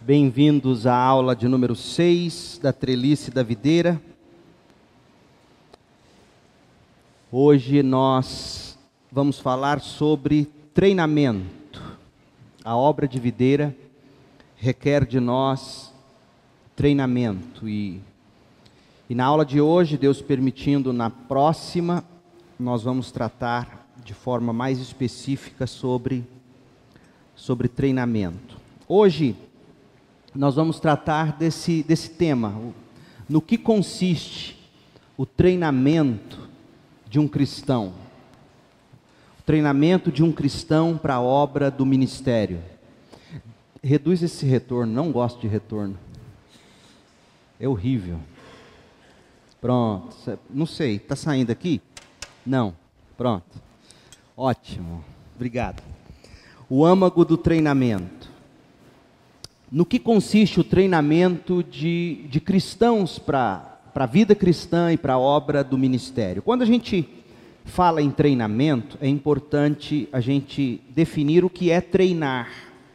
Bem-vindos à aula de número 6 da Trelice da Videira. Hoje nós vamos falar sobre treinamento. A obra de videira requer de nós treinamento. E na aula de hoje, Deus permitindo, na próxima, nós vamos tratar de forma mais específica sobre treinamento. Hoje nós vamos tratar desse tema, no que consiste o treinamento de um cristão. O treinamento de um cristão para a obra do ministério. Reduz esse retorno, não gosto de retorno. É horrível. Pronto, não sei, está saindo aqui? Não, pronto. Ótimo, obrigado. O âmago do treinamento. No que consiste o treinamento de cristãos para a vida cristã e para a obra do ministério? Quando a gente fala em treinamento, é importante a gente definir o que é treinar.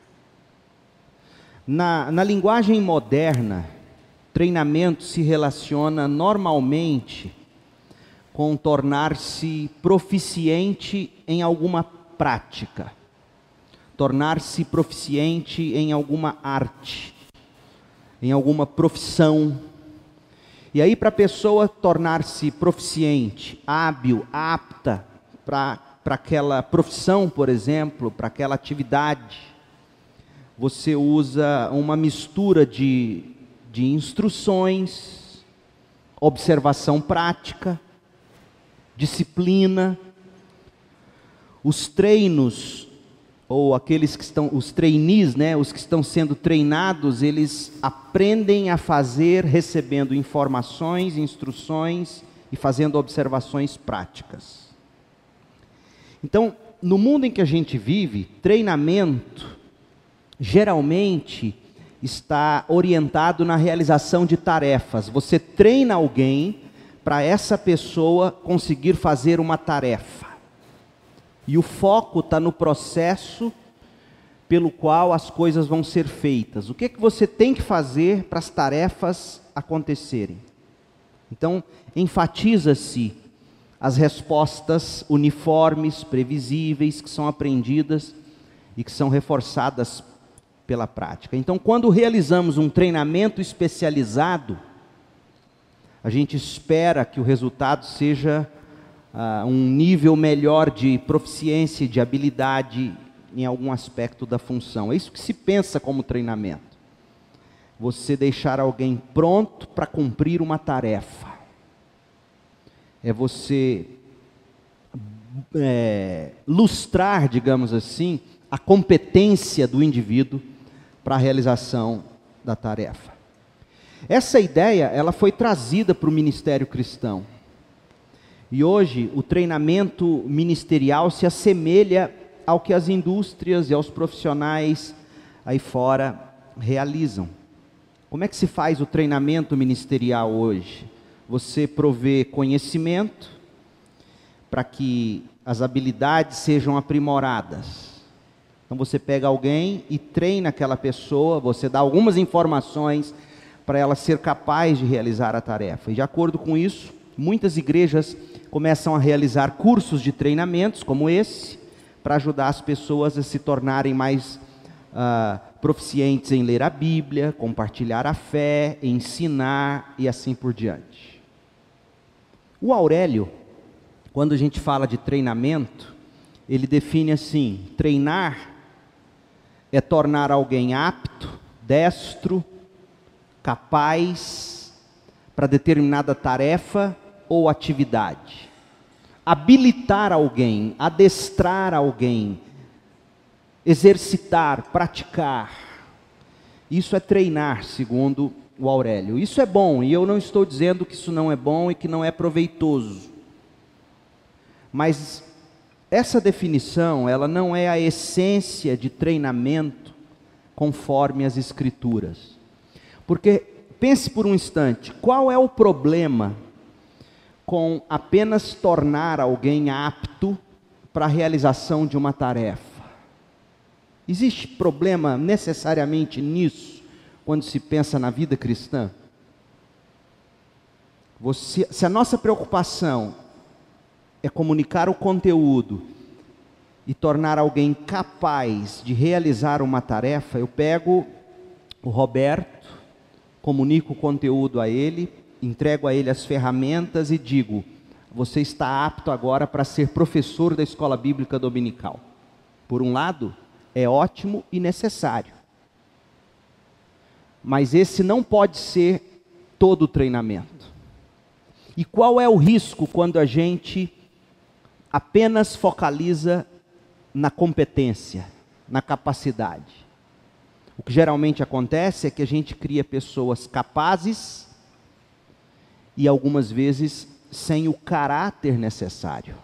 Na linguagem moderna, treinamento se relaciona normalmente com tornar-se proficiente em alguma prática. Tornar-se proficiente em alguma arte, em alguma profissão. E aí, para a pessoa tornar-se proficiente, hábil, apta para aquela profissão, por exemplo, para aquela atividade, você usa uma mistura de instruções, observação prática, disciplina. Os treinos, ou aqueles que estão, os trainees, os que estão sendo treinados, eles aprendem a fazer recebendo informações, instruções e fazendo observações práticas. Então, no mundo em que a gente vive, treinamento geralmente está orientado na realização de tarefas. Você treina alguém para essa pessoa conseguir fazer uma tarefa. E o foco está no processo pelo qual as coisas vão ser feitas. O que você tem que fazer para as tarefas acontecerem? Então, enfatiza-se as respostas uniformes, previsíveis, que são aprendidas e que são reforçadas pela prática. Então, quando realizamos um treinamento especializado, a gente espera que o resultado seja um nível melhor de proficiência, de habilidade em algum aspecto da função. É isso que se pensa como treinamento. Você deixar alguém pronto para cumprir uma tarefa. É você lustrar, digamos assim, a competência do indivíduo para a realização da tarefa. Essa ideia, ela foi trazida para o ministério cristão. E hoje o treinamento ministerial se assemelha ao que as indústrias e aos profissionais aí fora realizam. Como é que se faz o treinamento ministerial hoje? Você provê conhecimento para que as habilidades sejam aprimoradas. Então você pega alguém e treina aquela pessoa, você dá algumas informações para ela ser capaz de realizar a tarefa. E de acordo com isso, muitas igrejas começam a realizar cursos de treinamentos como esse, para ajudar as pessoas a se tornarem mais proficientes em ler a Bíblia, compartilhar a fé, ensinar e assim por diante. O Aurélio, quando a gente fala de treinamento, ele define assim: treinar é tornar alguém apto, destro, capaz para determinada tarefa ou atividade. Habilitar alguém, adestrar alguém, exercitar, praticar. Isso é treinar, segundo o Aurélio. Isso é bom, e eu não estou dizendo que isso não é bom e que não é proveitoso. Mas essa definição, ela não é a essência de treinamento conforme as Escrituras. Porque, pense por um instante, qual é o problema com apenas tornar alguém apto para a realização de uma tarefa? Existe problema necessariamente nisso? quando se pensa na vida cristã? Se a nossa preocupação é comunicar o conteúdo e tornar alguém capaz de realizar uma tarefa, eu pego o Roberto, comunico o conteúdo a ele, entrego a ele as ferramentas e digo: você está apto agora para ser professor da escola bíblica dominical. Por um lado, é ótimo e necessário. Mas esse não pode ser todo o treinamento. E qual é o risco quando a gente apenas focaliza na competência, na capacidade? O que geralmente acontece é que a gente cria pessoas capazes e algumas vezes sem o caráter necessário.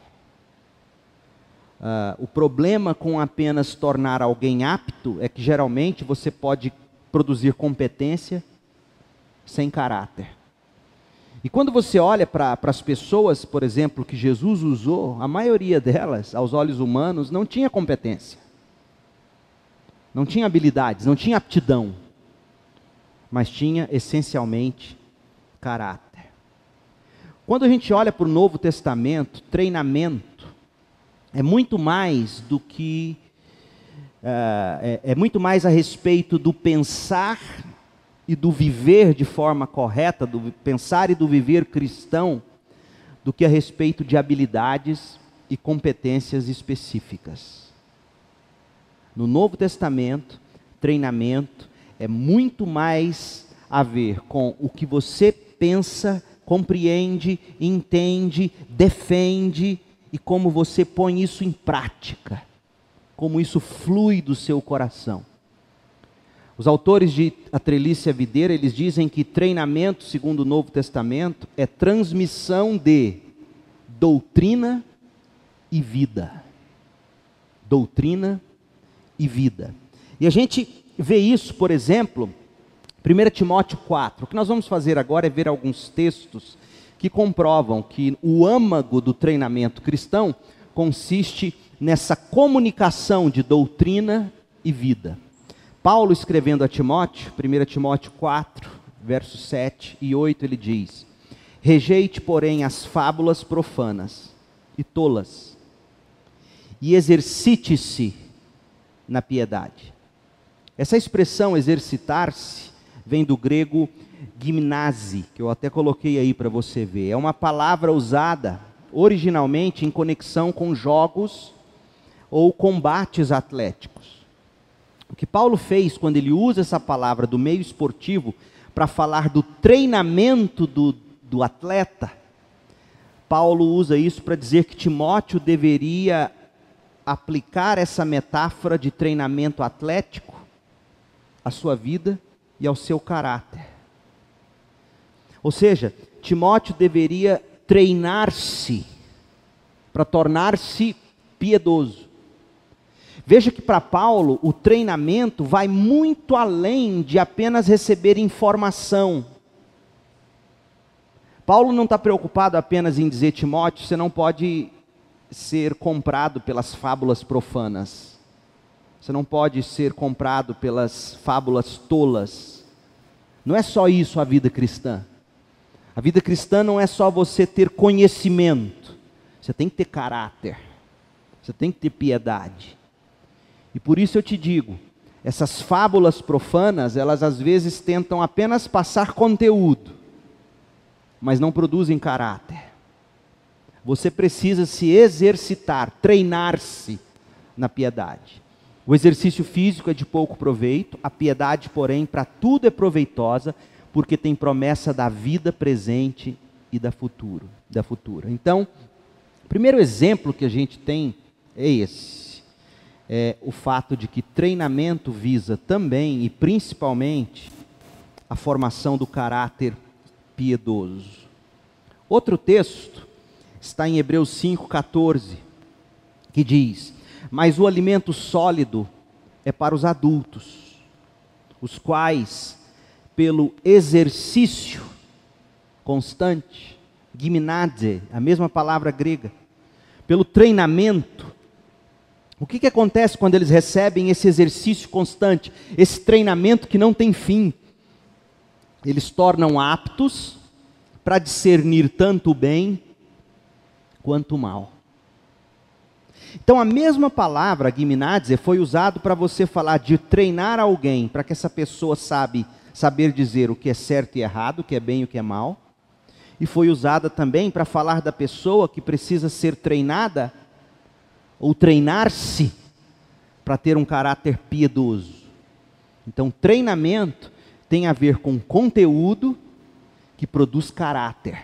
O problema com apenas tornar alguém apto é que geralmente você pode produzir competência sem caráter. E quando você olha para as pessoas, por exemplo, que Jesus usou, a maioria delas, aos olhos humanos, não tinha competência, não tinha habilidades, não tinha aptidão, mas tinha essencialmente caráter. Quando a gente olha para o Novo Testamento, treinamento é muito mais do que é muito mais a respeito do pensar e do viver de forma correta, do pensar e do viver cristão, do que a respeito de habilidades e competências específicas. No Novo Testamento, treinamento é muito mais a ver com o que você pensa, compreende, entende, defende e como você põe isso em prática, como isso flui do seu coração. Os autores de A Treliça e a Videira, eles dizem que treinamento, segundo o Novo Testamento, é transmissão de doutrina e vida. Doutrina e vida. E a gente vê isso, por exemplo, 1 Timóteo 4. O que nós vamos fazer agora é ver alguns textos que comprovam que o âmago do treinamento cristão consiste nessa comunicação de doutrina e vida. Paulo, escrevendo a Timóteo, 1 Timóteo 4, versos 7 e 8, ele diz: rejeite, porém, as fábulas profanas e tolas, e exercite-se na piedade. Essa expressão exercitar-se vem do grego gimnase, que eu até coloquei aí para você ver. É uma palavra usada originalmente em conexão com jogos ou combates atléticos. O que Paulo fez quando ele usa essa palavra do meio esportivo para falar do treinamento do atleta, Paulo usa isso para dizer que Timóteo deveria aplicar essa metáfora de treinamento atlético à sua vida e ao seu caráter. Ou seja, Timóteo deveria treinar-se para tornar-se piedoso. Veja que para Paulo o treinamento vai muito além de apenas receber informação. Paulo não está preocupado apenas em dizer: Timóteo, você não pode ser comprado pelas fábulas profanas. Você não pode ser comprado pelas fábulas tolas. Não é só isso a vida cristã. A vida cristã não é só você ter conhecimento. Você tem que ter caráter. Você tem que ter piedade. E por isso eu te digo, essas fábulas profanas, elas às vezes tentam apenas passar conteúdo, mas não produzem caráter. Você precisa se exercitar, treinar-se na piedade. O exercício físico é de pouco proveito, a piedade, porém, para tudo é proveitosa, porque tem promessa da vida presente e da futura. Então, o primeiro exemplo que a gente tem é esse. É o fato de que treinamento visa também e principalmente a formação do caráter piedoso. Outro texto está em Hebreus 5,14, que diz: mas o alimento sólido é para os adultos, os quais, pelo exercício constante, gimnase, a mesma palavra grega, pelo treinamento. O que acontece quando eles recebem esse exercício constante, esse treinamento que não tem fim, eles tornam aptos para discernir tanto o bem quanto o mal. Então a mesma palavra, gimnazia, foi usado para você falar de treinar alguém, para que essa pessoa saber dizer o que é certo e errado, o que é bem e o que é mal. E foi usada também para falar da pessoa que precisa ser treinada, ou treinar-se, para ter um caráter piedoso. Então treinamento tem a ver com conteúdo que produz caráter.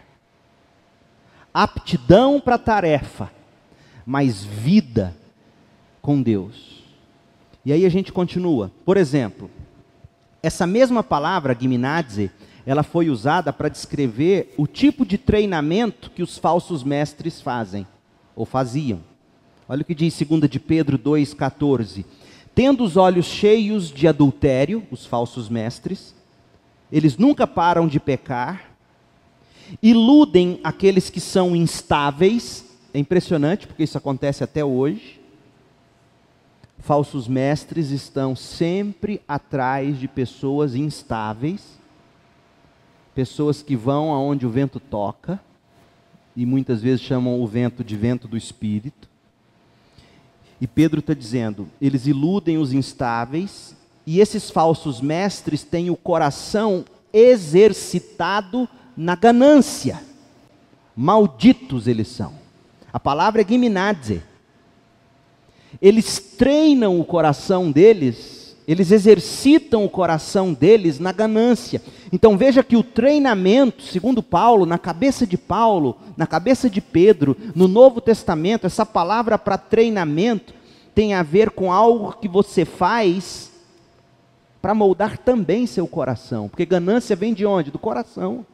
Aptidão para a tarefa, mas vida com Deus. E aí a gente continua. Por exemplo, essa mesma palavra, gimnazia, ela foi usada para descrever o tipo de treinamento que os falsos mestres fazem, ou faziam. Olha o que diz 2 de Pedro 2,14. Tendo os olhos cheios de adultério, os falsos mestres, eles nunca param de pecar, iludem aqueles que são instáveis. É impressionante, porque isso acontece até hoje. Falsos mestres estão sempre atrás de pessoas instáveis, pessoas que vão aonde o vento toca, e muitas vezes chamam o vento de vento do Espírito. E Pedro está dizendo, eles iludem os instáveis, e esses falsos mestres têm o coração exercitado na ganância. Malditos eles são. A palavra é gimnazia. Eles treinam o coração deles, eles exercitam o coração deles na ganância. Então veja que o treinamento, segundo Paulo, na cabeça de Paulo, na cabeça de Pedro, no Novo Testamento, essa palavra para treinamento tem a ver com algo que você faz para moldar também seu coração. Porque ganância vem de onde? Do coração.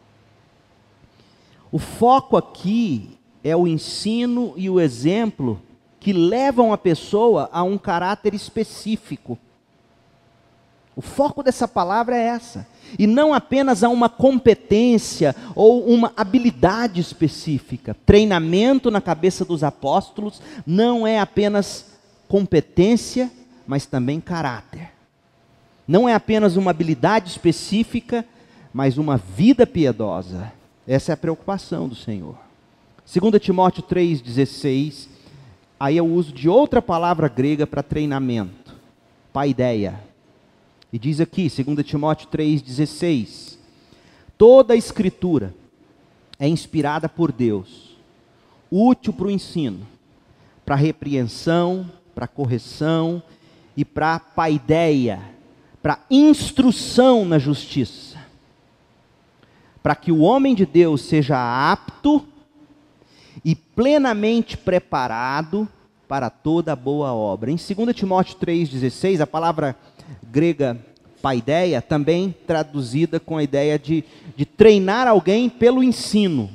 O foco aqui é o ensino e o exemplo que levam a pessoa a um caráter específico. O foco dessa palavra é essa. E não apenas a uma competência ou uma habilidade específica. Treinamento na cabeça dos apóstolos não é apenas competência, mas também caráter. Não é apenas uma habilidade específica, mas uma vida piedosa. Essa é a preocupação do Senhor. 2 Timóteo 3,16, aí é o uso de outra palavra grega para treinamento, paideia. E diz aqui, 2 Timóteo 3,16, toda a escritura é inspirada por Deus, útil para o ensino, para a repreensão, para a correção e para a paideia, para a instrução na justiça, para que o homem de Deus seja apto e plenamente preparado para toda boa obra. Em 2 Timóteo 3,16, a palavra grega paideia, também traduzida com a ideia de treinar alguém pelo ensino.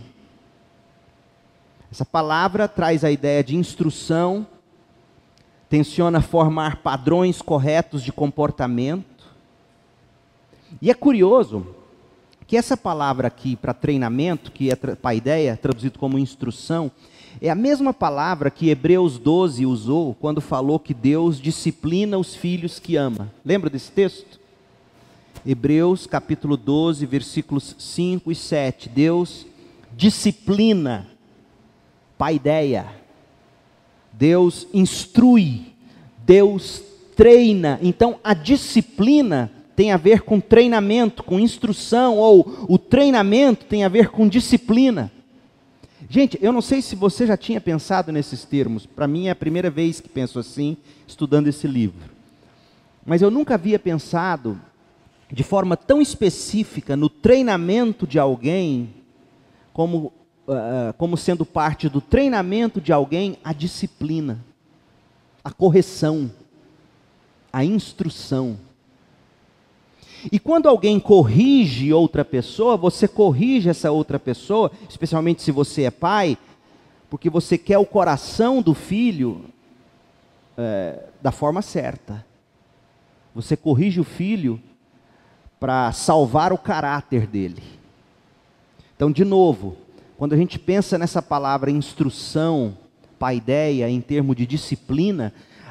Essa palavra traz a ideia de instrução, tenciona formar padrões corretos de comportamento. E é curioso que essa palavra aqui para treinamento, que é paideia, traduzido como instrução, é a mesma palavra que Hebreus 12 usou quando falou que Deus disciplina os filhos que ama. Lembra desse texto? Hebreus capítulo 12, versículos 5 e 7. Deus disciplina, paideia. Deus instrui, Deus treina. Então a disciplina tem a ver com treinamento, com instrução, ou o treinamento tem a ver com disciplina. Gente, eu não sei se você já tinha pensado nesses termos, para mim é a primeira vez que penso assim, estudando esse livro. Mas eu nunca havia pensado de forma tão específica no treinamento de alguém, como sendo parte do treinamento de alguém, a disciplina, a correção, a instrução. E quando alguém corrige outra pessoa, você corrige essa outra pessoa, especialmente se você é pai, porque você quer o coração do filho da forma certa. Você corrige o filho para salvar o caráter dele. Então, de novo, quando a gente pensa nessa palavra instrução, paideia, em termos de disciplina,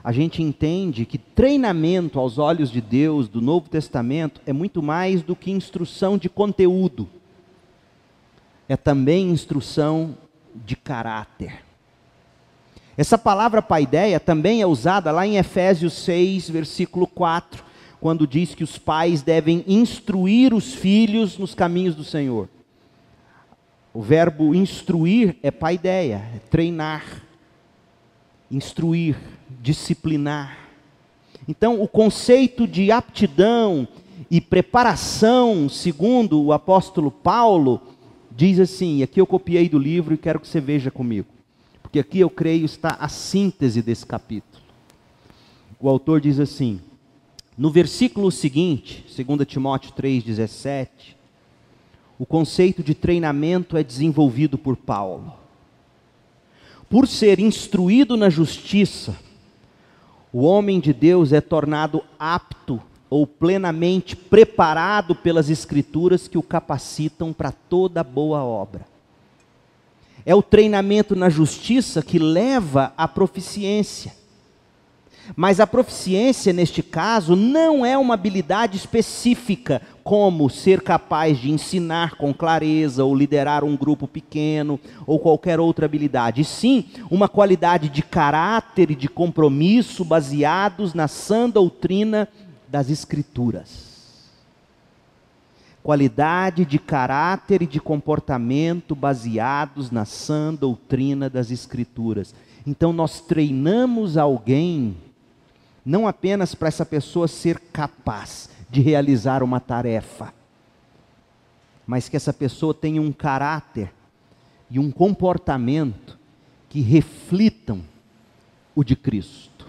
a gente entende que treinamento aos olhos de Deus, do Novo Testamento, é muito mais do que instrução de conteúdo. É também instrução de caráter. Essa palavra paideia também é usada lá em Efésios 6, versículo 4, quando diz que os pais devem instruir os filhos nos caminhos do Senhor. O verbo instruir é paideia, é treinar, instruir, disciplinar. Então, o conceito de aptidão e preparação, segundo o apóstolo Paulo, diz assim, e aqui eu copiei do livro e quero que você veja comigo, porque aqui eu creio está a síntese desse capítulo. O autor diz assim, no versículo seguinte, 2 Timóteo 3,17, o conceito de treinamento é desenvolvido por Paulo. Por ser instruído na justiça, o homem de Deus é tornado apto ou plenamente preparado pelas Escrituras que o capacitam para toda boa obra. É o treinamento na justiça que leva à proficiência. Mas a proficiência, neste caso, não é uma habilidade específica, como ser capaz de ensinar com clareza, ou liderar um grupo pequeno, ou qualquer outra habilidade. E sim, uma qualidade de caráter e de compromisso baseados na sã doutrina das Escrituras. Qualidade de caráter e de comportamento baseados na sã doutrina das Escrituras. Então nós treinamos alguém não apenas para essa pessoa ser capaz de realizar uma tarefa, mas que essa pessoa tenha um caráter e um comportamento que reflitam o de Cristo.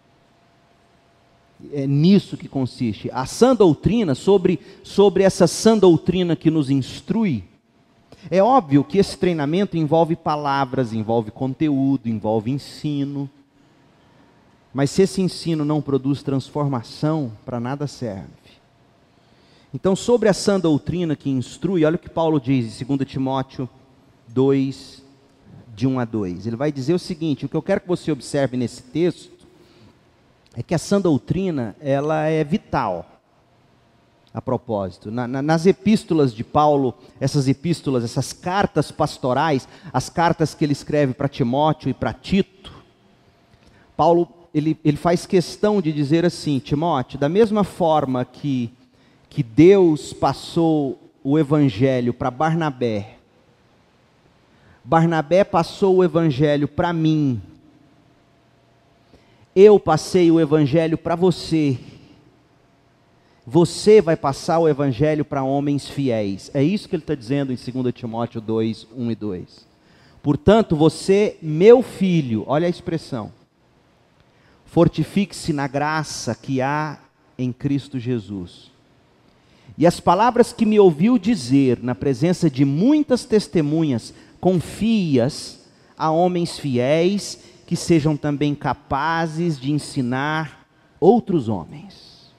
É nisso que consiste. A sã doutrina, sobre essa sã doutrina que nos instrui, é óbvio que esse treinamento envolve palavras, envolve conteúdo, envolve ensino. Mas se esse ensino não produz transformação, para nada serve. Então, sobre a sã doutrina que instrui, olha o que Paulo diz em 2 Timóteo 2, de 1 a 2. Ele vai dizer o seguinte, o que eu quero que você observe nesse texto, é que a sã doutrina, ela é vital, a propósito. Nas epístolas de Paulo, essas epístolas, essas cartas pastorais, as cartas que ele escreve para Timóteo e para Tito, Paulo, ele faz questão de dizer assim, Timóteo, da mesma forma que Deus passou o evangelho para Barnabé, Barnabé passou o evangelho para mim, eu passei o evangelho para você, você vai passar o evangelho para homens fiéis. É isso que ele está dizendo em 2 Timóteo 2, 1 e 2. Portanto, você, meu filho, olha a expressão, fortifique-se na graça que há em Cristo Jesus. E as palavras que me ouviu dizer, na presença de muitas testemunhas, confie-as a homens fiéis, que sejam também capazes de ensinar outros homens.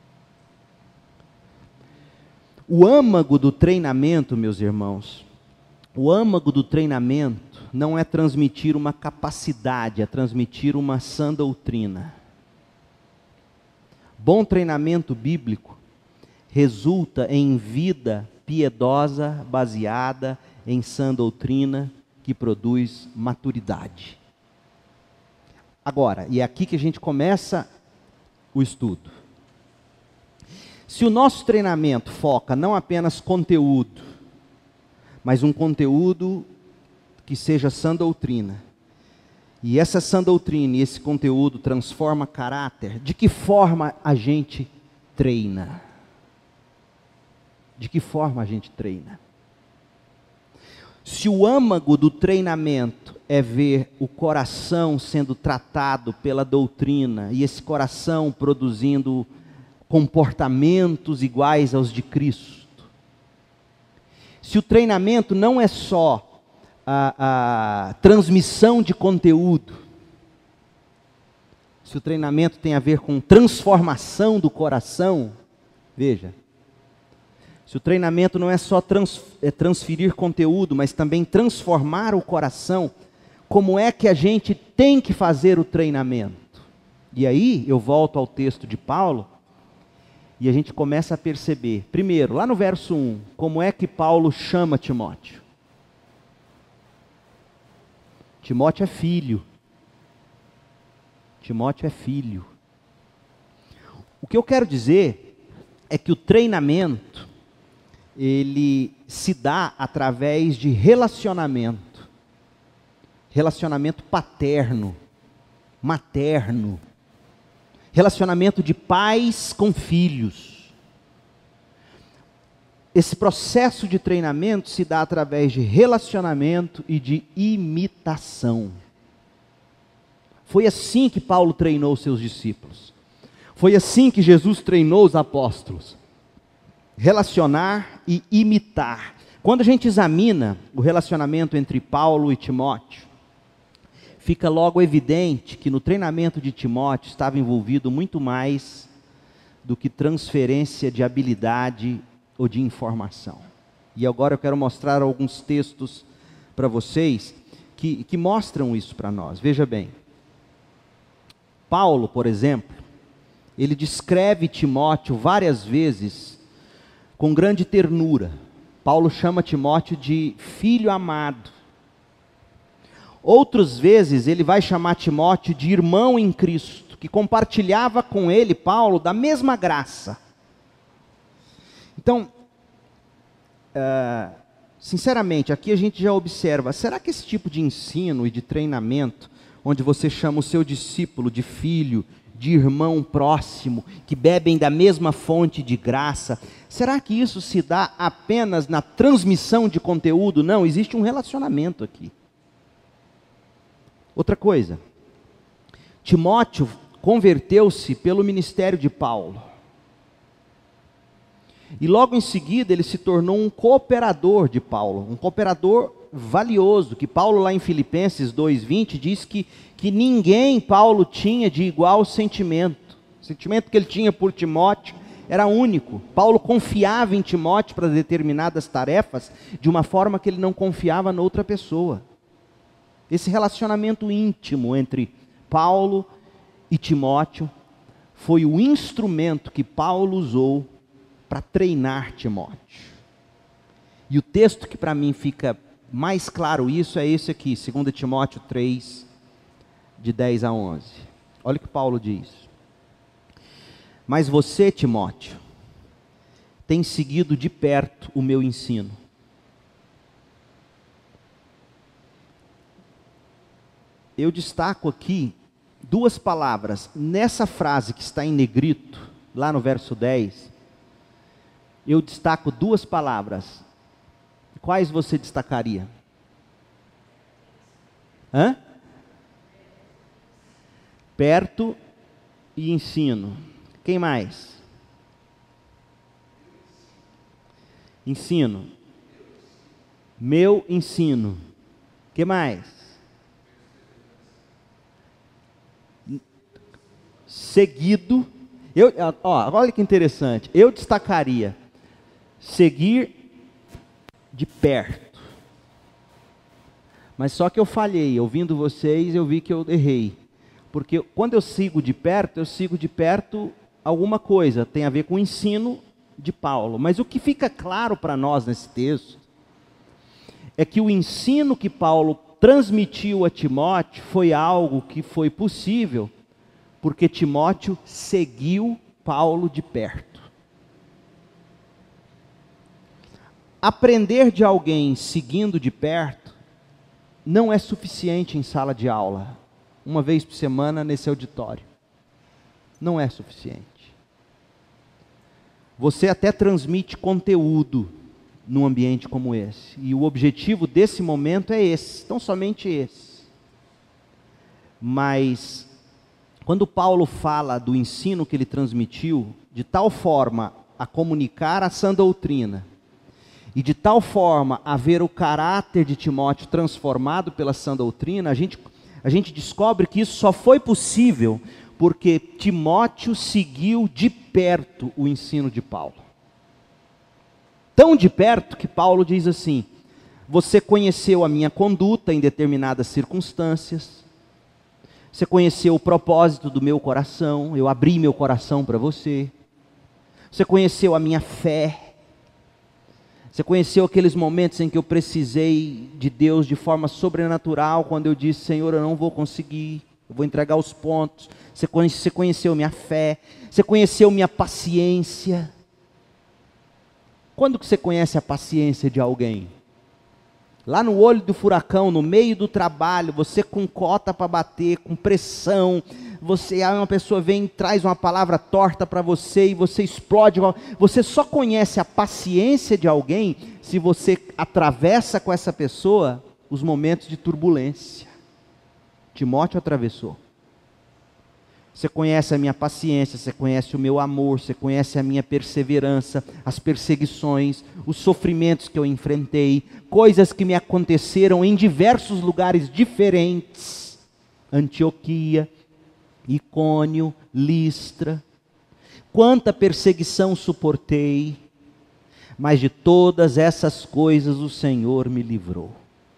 O âmago do treinamento, meus irmãos, o âmago do treinamento não é transmitir uma capacidade, é transmitir uma sã doutrina. Bom treinamento bíblico resulta em vida piedosa, baseada em sã doutrina, que produz maturidade. Agora, e é aqui que a gente começa o estudo. Se o nosso treinamento foca não apenas conteúdo, mas um conteúdo que seja sã doutrina, e essa sã doutrina e esse conteúdo transforma caráter, de que forma a gente treina? De que forma a gente treina? Se o âmago do treinamento é ver o coração sendo tratado pela doutrina, e esse coração produzindo comportamentos iguais aos de Cristo, se o treinamento não é só a transmissão de conteúdo, se o treinamento tem a ver com transformação do coração, veja, se o treinamento não é só transferir conteúdo, mas também transformar o coração, como é que a gente tem que fazer o treinamento? E aí eu volto ao texto de Paulo e a gente começa a perceber, primeiro, lá no verso 1, como é que Paulo chama Timóteo. Timóteo é filho. Timóteo é filho. O que eu quero dizer é que o treinamento, ele se dá através de relacionamento. Relacionamento paterno, materno. Relacionamento de pais com filhos. Esse processo de treinamento se dá através de relacionamento e de imitação. Foi assim que Paulo treinou seus discípulos. Foi assim que Jesus treinou os apóstolos. Relacionar e imitar. Quando a gente examina o relacionamento entre Paulo e Timóteo, fica logo evidente que no treinamento de Timóteo estava envolvido muito mais do que transferência de habilidade ou de informação. E agora eu quero mostrar alguns textos para vocês que mostram isso para nós. Veja bem, Paulo, por exemplo, ele descreve Timóteo várias vezes com grande ternura. Paulo chama Timóteo de filho amado. Outras vezes ele vai chamar Timóteo de irmão em Cristo, que compartilhava com ele, Paulo, da mesma graça. Então, sinceramente, aqui a gente já observa, será que esse tipo de ensino e de treinamento, onde você chama o seu discípulo de filho, de irmão próximo, que bebem da mesma fonte de graça, será que isso se dá apenas na transmissão de conteúdo? Não, existe um relacionamento aqui. Outra coisa, Timóteo converteu-se pelo ministério de Paulo. E logo em seguida ele se tornou um cooperador de Paulo, um cooperador valioso, que Paulo lá em Filipenses 2:20 diz que ninguém Paulo tinha de igual sentimento. O sentimento que ele tinha por Timóteo era único. Paulo confiava em Timóteo para determinadas tarefas de uma forma que ele não confiava na outra pessoa. Esse relacionamento íntimo entre Paulo e Timóteo foi o instrumento que Paulo usou para treinar Timóteo. E o texto que para mim fica mais claro isso é esse aqui, 2 Timóteo 3, de 10 a 11. Olha o que Paulo diz. Mas você, Timóteo, tem seguido de perto o meu ensino. Eu destaco aqui duas palavras. Nessa frase que está em negrito, lá no verso 10, eu destaco duas palavras. Quais você destacaria? Perto e ensino. Quem mais? Ensino. Meu ensino. Que mais? Seguido. Olha que interessante. Eu destacaria seguir de perto. Mas só que eu falhei. Ouvindo vocês, eu vi que eu errei. Porque quando eu sigo de perto alguma coisa. Tem a ver com o ensino de Paulo. Mas o que fica claro para nós nesse texto é que o ensino que Paulo transmitiu a Timóteo foi algo que foi possível porque Timóteo seguiu Paulo de perto. Aprender de alguém seguindo de perto não é suficiente em sala de aula, uma vez por semana nesse auditório. Não é suficiente. Você até transmite conteúdo num ambiente como esse, e o objetivo desse momento é esse, tão somente esse. Mas quando Paulo fala do ensino que ele transmitiu, de tal forma a comunicar a sã doutrina, e de tal forma a ver o caráter de Timóteo transformado pela sã doutrina, a gente descobre que isso só foi possível porque Timóteo seguiu de perto o ensino de Paulo. Tão de perto que Paulo diz assim: você conheceu a minha conduta em determinadas circunstâncias, Você conheceu o propósito do meu coração, eu abri meu coração para você. Você conheceu a minha fé. Você conheceu aqueles momentos em que eu precisei de Deus de forma sobrenatural, quando eu disse, Senhor, eu não vou conseguir, eu vou entregar os pontos. Você conheceu minha fé, você conheceu minha paciência. Quando que você conhece a paciência de alguém? Lá no olho do furacão, no meio do trabalho, você com cota para bater, com pressão, uma pessoa vem e traz uma palavra torta para você e você explode. Você só conhece a paciência de alguém se você atravessa com essa pessoa os momentos de turbulência. Timóteo atravessou. Você conhece a minha paciência, você conhece o meu amor, você conhece a minha perseverança, as perseguições, os sofrimentos que eu enfrentei, coisas que me aconteceram em diversos lugares diferentes. Antioquia, Icônio, Listra. Quanta perseguição suportei, mas de todas essas coisas o Senhor me livrou.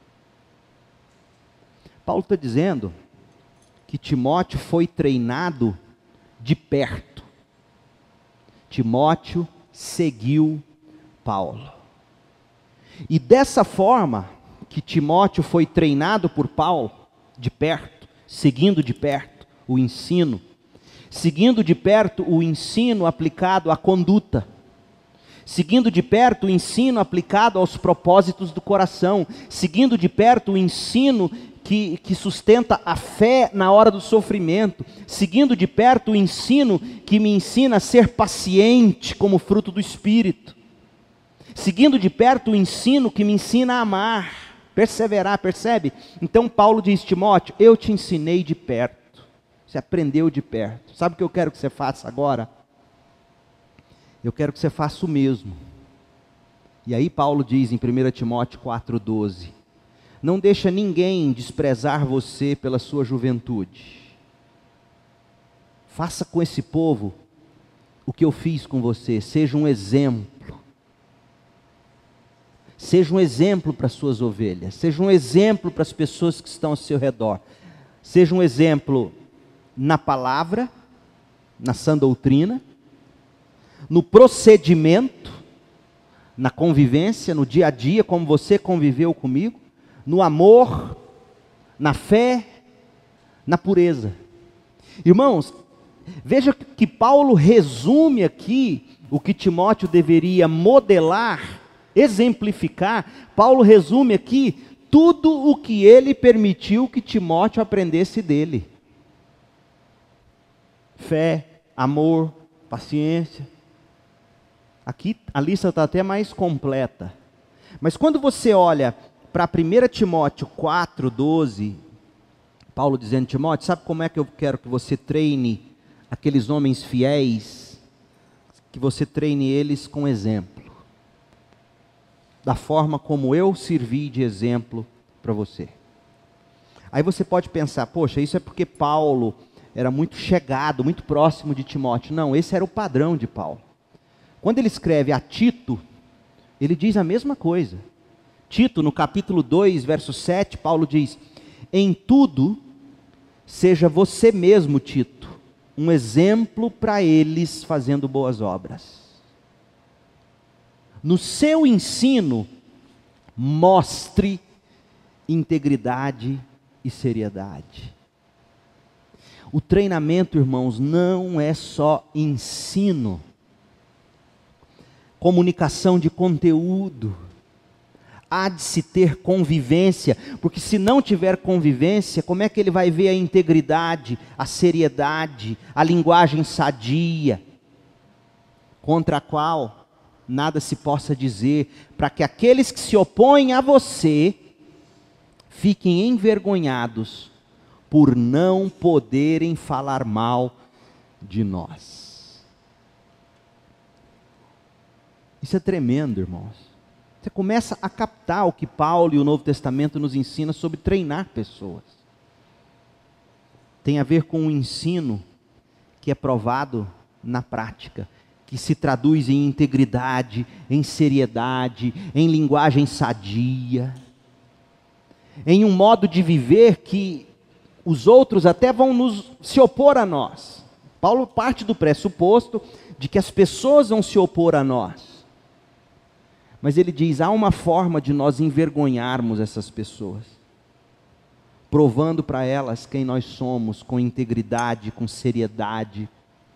Paulo está dizendo que Timóteo foi treinado de perto. Timóteo seguiu Paulo. E dessa forma que Timóteo foi treinado por Paulo, de perto, seguindo de perto o ensino, seguindo de perto o ensino aplicado à conduta, seguindo de perto o ensino aplicado aos propósitos do coração, seguindo de perto o ensino que sustenta a fé na hora do sofrimento, seguindo de perto o ensino que me ensina a ser paciente como fruto do Espírito, seguindo de perto o ensino que me ensina a amar, perseverar, percebe? Então Paulo diz, Timóteo, eu te ensinei de perto, você aprendeu de perto. Sabe o que eu quero que você faça agora? Eu quero que você faça o mesmo. E aí Paulo diz em 1 Timóteo 4,12, não deixa ninguém desprezar você pela sua juventude. Faça com esse povo o que eu fiz com você, seja um exemplo. Seja um exemplo para as suas ovelhas, seja um exemplo para as pessoas que estão ao seu redor. Seja um exemplo na palavra, na sã doutrina, no procedimento, na convivência, no dia a dia, como você conviveu comigo, no amor, na fé, na pureza. Irmãos, veja que Paulo resume aqui o que Timóteo deveria modelar, exemplificar. Paulo resume aqui tudo o que ele permitiu que Timóteo aprendesse dele. Fé, amor, paciência. Aqui a lista está até mais completa. Mas quando você olha para 1 Timóteo 4,12, Paulo dizendo, Timóteo, sabe como é que eu quero que você treine aqueles homens fiéis? Que você treine eles com exemplo. Da forma como eu servi de exemplo para você. Aí você pode pensar, poxa, isso é porque Paulo era muito chegado, muito próximo de Timóteo. Não, esse era o padrão de Paulo. Quando ele escreve a Tito, ele diz a mesma coisa. Tito, no capítulo 2, verso 7, Paulo diz, em tudo, seja você mesmo, Tito, um exemplo para eles fazendo boas obras. No seu ensino, mostre integridade e seriedade. O treinamento, irmãos, não é só ensino, comunicação de conteúdo. Há de se ter convivência, porque se não tiver convivência, como é que ele vai ver a integridade, a seriedade, a linguagem sadia, contra a qual nada se possa dizer, para que aqueles que se opõem a você fiquem envergonhados por não poderem falar mal de nós. Isso é tremendo, irmãos. Você começa a captar o que Paulo e o Novo Testamento nos ensina sobre treinar pessoas. Tem a ver com um ensino que é provado na prática, que se traduz em integridade, em seriedade, em linguagem sadia, em um modo de viver que os outros até vão se opor a nós. Paulo parte do pressuposto de que as pessoas vão se opor a nós. Mas ele diz, há uma forma de nós envergonharmos essas pessoas, provando para elas quem nós somos, com integridade, com seriedade.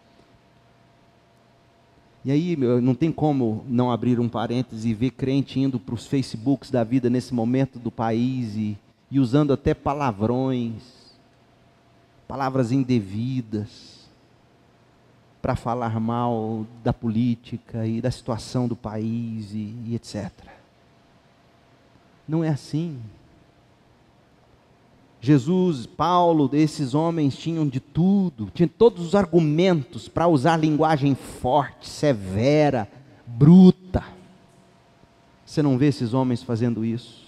E aí, não tem como não abrir um parêntese e ver crente indo para os Facebooks da vida nesse momento do país e usando até palavrões, palavras indevidas, para falar mal da política e da situação do país e etc. Não é assim. Jesus, Paulo, esses homens tinham de tudo, tinham todos os argumentos para usar linguagem forte, severa, bruta. Você não vê esses homens fazendo isso?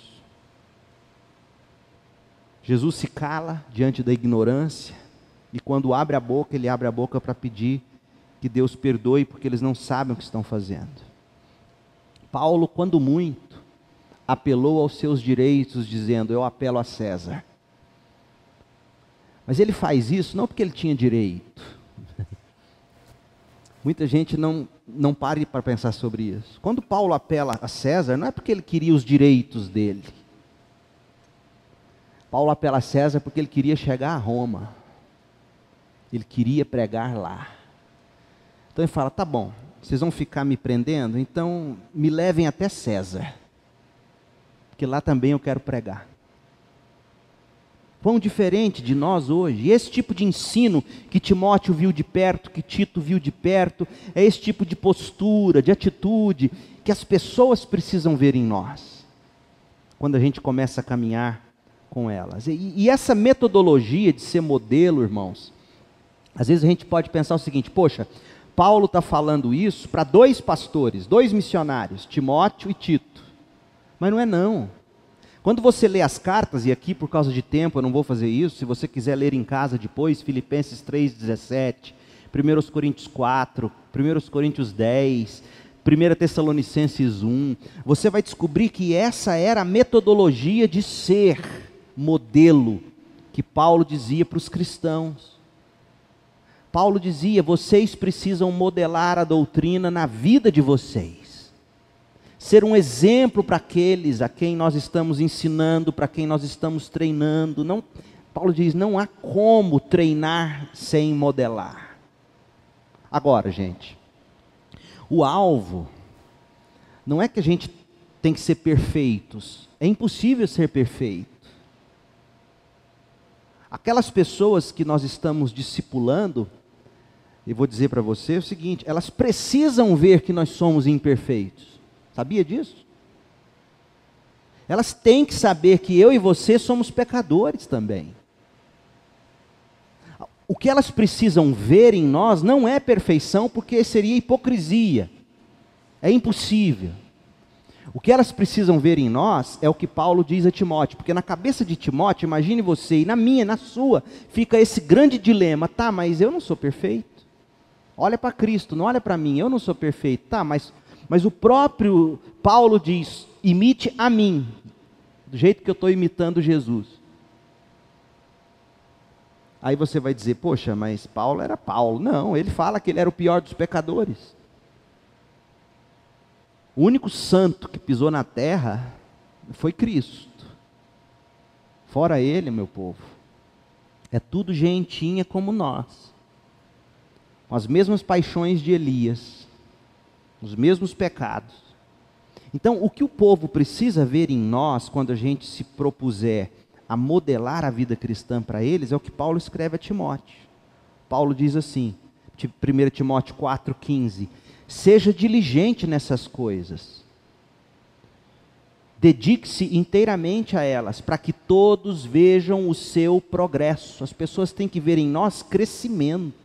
Jesus se cala diante da ignorância, e quando abre a boca, ele abre a boca para pedir que Deus perdoe, porque eles não sabem o que estão fazendo. Paulo, quando muito, apelou aos seus direitos, dizendo, eu apelo a César. Mas ele faz isso não porque ele tinha direito. Muita gente não para para pensar sobre isso. Quando Paulo apela a César, não é porque ele queria os direitos dele. Paulo apela a César porque ele queria chegar a Roma. Ele queria pregar lá. Então ele fala, tá bom, vocês vão ficar me prendendo? Então me levem até César, porque lá também eu quero pregar. Quão diferente de nós hoje. E esse tipo de ensino que Timóteo viu de perto, que Tito viu de perto, é esse tipo de postura, de atitude, que as pessoas precisam ver em nós, quando a gente começa a caminhar com elas. E essa metodologia de ser modelo, irmãos, às vezes a gente pode pensar o seguinte, poxa, Paulo está falando isso para 2 pastores, 2 missionários, Timóteo e Tito. Mas não é não. Quando você lê as cartas, e aqui por causa de tempo eu não vou fazer isso, se você quiser ler em casa depois, Filipenses 3,17, 1 Coríntios 4, 1 Coríntios 10, 1 Tessalonicenses 1, você vai descobrir que essa era a metodologia de ser modelo que Paulo dizia para os cristãos. Paulo dizia, vocês precisam modelar a doutrina na vida de vocês. Ser um exemplo para aqueles a quem nós estamos ensinando, para quem nós estamos treinando. Não, Paulo diz, não há como treinar sem modelar. Agora, gente, o alvo não é que a gente tem que ser perfeitos. É impossível ser perfeito. Aquelas pessoas que nós estamos discipulando, eu vou dizer para você o seguinte, elas precisam ver que nós somos imperfeitos. Sabia disso? Elas têm que saber que eu e você somos pecadores também. O que elas precisam ver em nós não é perfeição, porque seria hipocrisia. É impossível. O que elas precisam ver em nós é o que Paulo diz a Timóteo, porque na cabeça de Timóteo, imagine você, e na minha, na sua, fica esse grande dilema, tá, mas eu não sou perfeito. Olha para Cristo, não olha para mim, eu não sou perfeito, tá, mas o próprio Paulo diz, imite a mim, do jeito que eu estou imitando Jesus. Aí você vai dizer, poxa, mas Paulo era Paulo. Não, ele fala que ele era o pior dos pecadores. O único santo que pisou na terra foi Cristo. Fora ele, meu povo, é tudo gentinha como nós, com as mesmas paixões de Elias, os mesmos pecados. Então, o que o povo precisa ver em nós, quando a gente se propuser a modelar a vida cristã para eles, é o que Paulo escreve a Timóteo. Paulo diz assim, 1 Timóteo 4,15, seja diligente nessas coisas, dedique-se inteiramente a elas, para que todos vejam o seu progresso. As pessoas têm que ver em nós crescimento.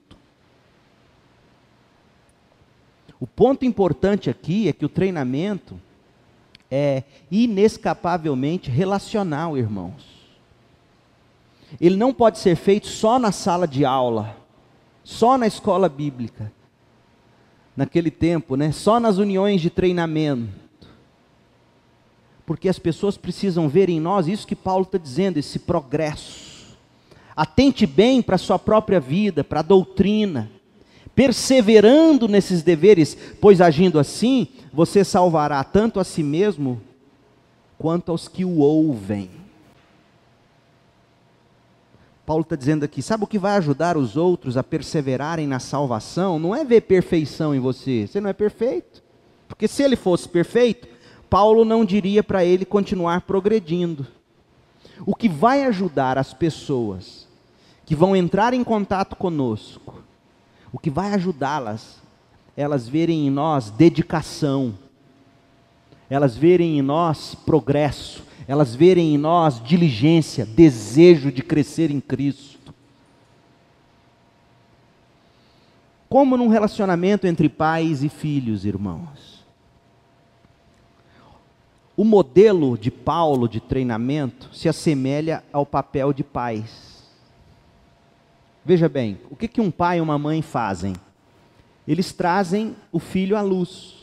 O ponto importante aqui é que o treinamento é inescapavelmente relacional, irmãos. Ele não pode ser feito só na sala de aula, só na escola bíblica, naquele tempo, né? Só nas uniões de treinamento. Porque as pessoas precisam ver em nós isso que Paulo está dizendo, esse progresso. Atente bem para a sua própria vida, para a doutrina, perseverando nesses deveres, pois agindo assim, você salvará tanto a si mesmo, quanto aos que o ouvem. Paulo está dizendo aqui, sabe o que vai ajudar os outros a perseverarem na salvação? Não é ver perfeição em você, você não é perfeito. Porque se ele fosse perfeito, Paulo não diria para ele continuar progredindo. O que vai ajudar as pessoas que vão entrar em contato conosco, o que vai ajudá-las, elas verem em nós dedicação, elas verem em nós progresso, elas verem em nós diligência, desejo de crescer em Cristo. Como num relacionamento entre pais e filhos, irmãos. O modelo de Paulo de treinamento se assemelha ao papel de pais. Veja bem, o que um pai e uma mãe fazem? Eles trazem o filho à luz.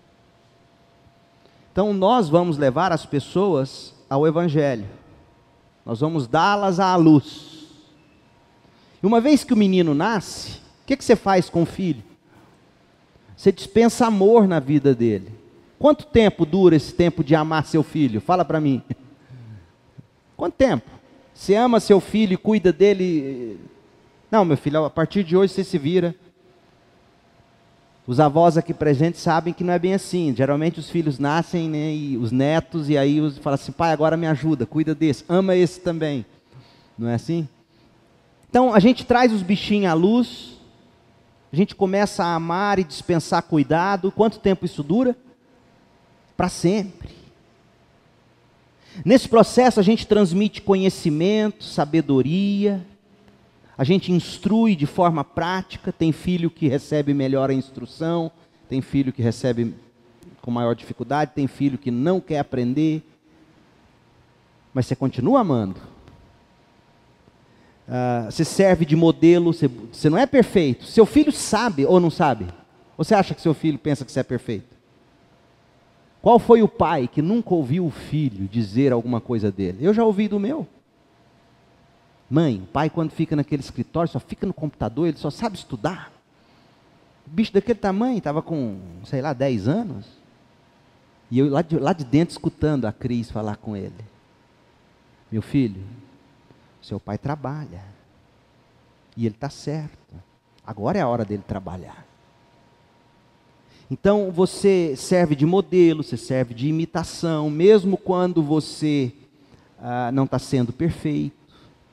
Então nós vamos levar as pessoas ao Evangelho. Nós vamos dá-las à luz. E uma vez que o menino nasce, o que você faz com o filho? Você dispensa amor na vida dele. Quanto tempo dura esse tempo de amar seu filho? Fala para mim. Quanto tempo? Você ama seu filho e cuida dele? Não, meu filho, a partir de hoje você se vira. Os avós aqui presentes sabem que não é bem assim. Geralmente os filhos nascem, né, e os netos, e aí falam assim, pai, agora me ajuda, cuida desse, ama esse também. Não é assim? Então a gente traz os bichinhos à luz, a gente começa a amar e dispensar cuidado. Quanto tempo isso dura? Para sempre. Nesse processo a gente transmite conhecimento, sabedoria, a gente instrui de forma prática. Tem filho que recebe melhor a instrução, tem filho que recebe com maior dificuldade, tem filho que não quer aprender, mas você continua amando. Você serve de modelo, você não é perfeito. Seu filho sabe ou não sabe? Ou você acha que seu filho pensa que você é perfeito? Qual foi o pai que nunca ouviu o filho dizer alguma coisa dele? Eu já ouvi do meu. Mãe, o pai quando fica naquele escritório, só fica no computador, ele só sabe estudar. O bicho daquele tamanho, estava com, sei lá, 10 anos. E eu lá de dentro escutando a Cris falar com ele. Meu filho, seu pai trabalha. E ele está certo. Agora é a hora dele trabalhar. Então você serve de modelo, você serve de imitação, mesmo quando você não está sendo perfeito.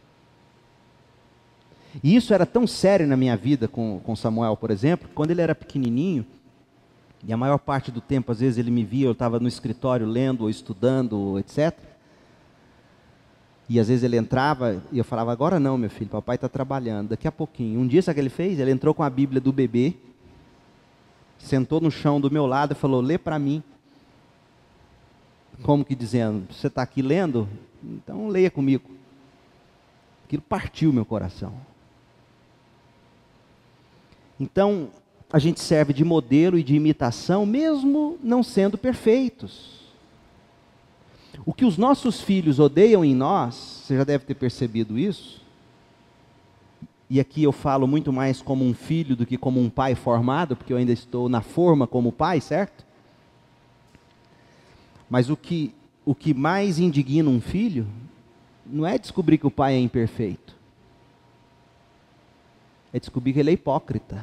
E isso era tão sério na minha vida com Samuel, por exemplo, que quando ele era pequenininho, e a maior parte do tempo, às vezes ele me via, eu estava no escritório lendo ou estudando, etc. E às vezes ele entrava e eu falava, agora não, meu filho, papai está trabalhando, daqui a pouquinho. Um dia, sabe o que ele fez? Ele entrou com a Bíblia do bebê, sentou no chão do meu lado e falou, lê para mim. Como que dizendo, você está aqui lendo? Então leia comigo. Aquilo partiu meu coração. Então, a gente serve de modelo e de imitação, mesmo não sendo perfeitos. O que os nossos filhos odeiam em nós, você já deve ter percebido isso, e aqui eu falo muito mais como um filho do que como um pai formado, porque eu ainda estou na forma como pai, certo? Mas o que mais indigna um filho, não é descobrir que o pai é imperfeito, é descobrir que ele é hipócrita,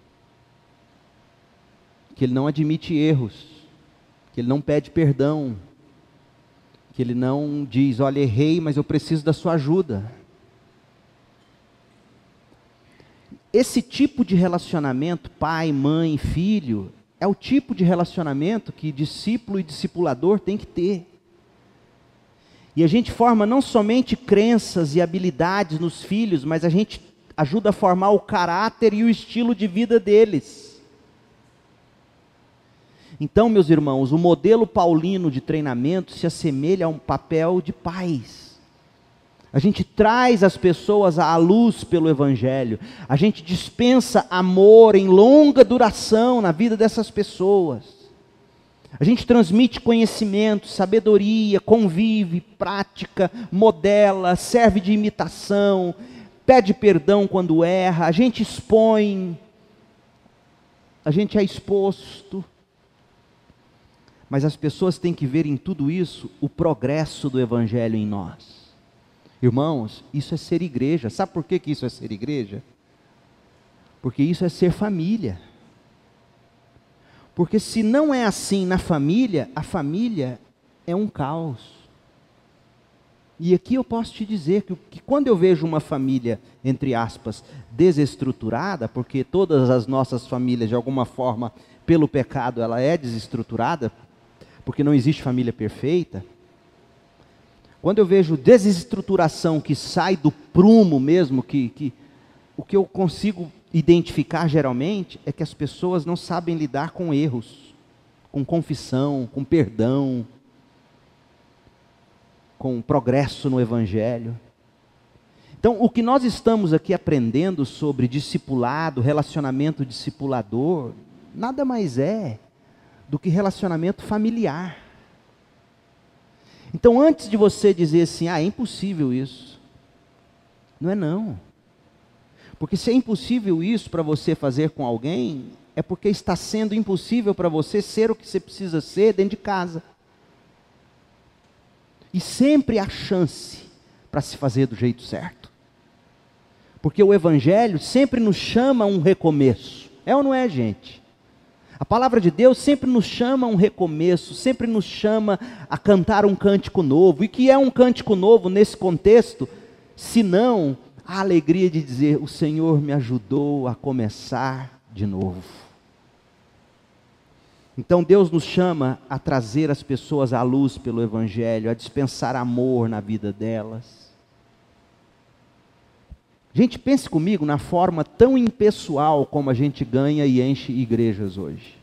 que ele não admite erros, que ele não pede perdão, que ele não diz, olha, errei, mas eu preciso da sua ajuda. Esse tipo de relacionamento, pai, mãe, filho, é o tipo de relacionamento que discípulo e discipulador tem que ter. E a gente forma não somente crenças e habilidades nos filhos, mas a gente ajuda a formar o caráter e o estilo de vida deles. Então, meus irmãos, o modelo paulino de treinamento se assemelha a um papel de pais. A gente traz as pessoas à luz pelo Evangelho. A gente dispensa amor em longa duração na vida dessas pessoas. A gente transmite conhecimento, sabedoria, convive, prática, modela, serve de imitação, pede perdão quando erra, a gente expõe, a gente é exposto. Mas as pessoas têm que ver em tudo isso o progresso do Evangelho em nós. Irmãos, isso é ser igreja. Sabe por que isso é ser igreja? Porque isso é ser família. Porque se não é assim na família, a família é um caos. E aqui eu posso te dizer que quando eu vejo uma família, entre aspas, desestruturada, porque todas as nossas famílias, de alguma forma, pelo pecado, ela é desestruturada, porque não existe família perfeita. Quando eu vejo desestruturação que sai do prumo mesmo, o que eu consigo identificar geralmente é que as pessoas não sabem lidar com erros, com confissão, com perdão, com progresso no Evangelho. Então, o que nós estamos aqui aprendendo sobre discipulado, relacionamento discipulador, nada mais é do que relacionamento familiar. Então, antes de você dizer assim, é impossível isso, não é não. Porque se é impossível isso para você fazer com alguém, é porque está sendo impossível para você ser o que você precisa ser dentro de casa. E sempre há chance para se fazer do jeito certo. Porque o Evangelho sempre nos chama a um recomeço. É ou não é, gente? A palavra de Deus sempre nos chama a um recomeço, sempre nos chama a cantar um cântico novo. E que é um cântico novo nesse contexto, se não a alegria de dizer, o Senhor me ajudou a começar de novo. Então Deus nos chama a trazer as pessoas à luz pelo Evangelho, a dispensar amor na vida delas. Gente, pense comigo na forma tão impessoal como a gente ganha e enche igrejas hoje.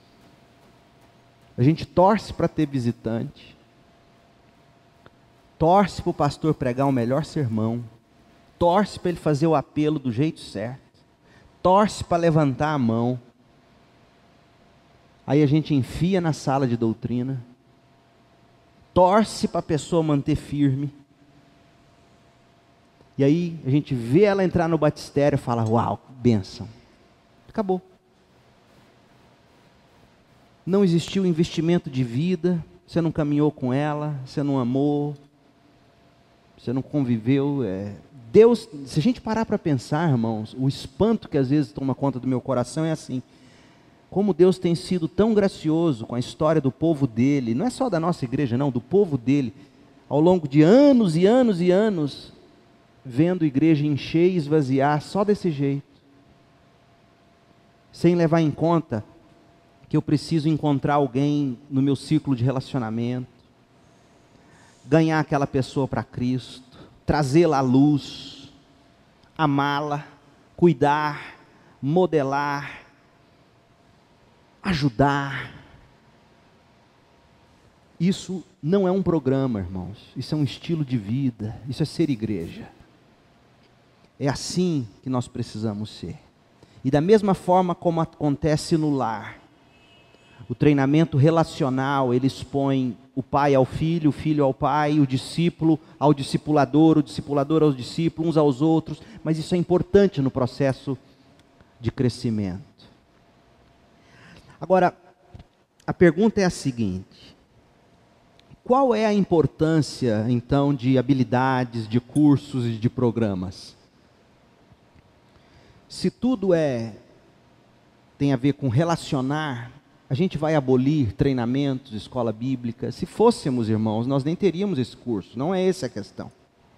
A gente torce para ter visitante, torce para o pastor pregar o melhor sermão, torce para ele fazer o apelo do jeito certo, torce para levantar a mão. Aí a gente enfia na sala de doutrina, torce para a pessoa manter firme. E aí a gente vê ela entrar no batistério e fala, uau, bênção. Acabou. Não existiu investimento de vida, você não caminhou com ela, você não amou, você não conviveu. Deus, se a gente parar para pensar, irmãos, o espanto que às vezes toma conta do meu coração é assim, como Deus tem sido tão gracioso com a história do povo dele, não é só da nossa igreja não, do povo dele, ao longo de anos e anos e anos, vendo a igreja encher e esvaziar só desse jeito, sem levar em conta que eu preciso encontrar alguém no meu ciclo de relacionamento, ganhar aquela pessoa para Cristo, trazê-la à luz, amá-la, cuidar, modelar, ajudar. Isso não é um programa, irmãos, isso é um estilo de vida, isso é ser igreja. É assim que nós precisamos ser. E da mesma forma como acontece no lar, o treinamento relacional, ele expõe o pai ao filho, o filho ao pai, o discípulo ao discipulador, o discipulador aos discípulos, uns aos outros, mas isso é importante no processo de crescimento. Agora, a pergunta é a seguinte: qual é a importância, então, de habilidades, de cursos e de programas? Se tudo tem a ver com relacionar, a gente vai abolir treinamentos, escola bíblica. Se fôssemos, irmãos, nós nem teríamos esse curso, não é essa a questão.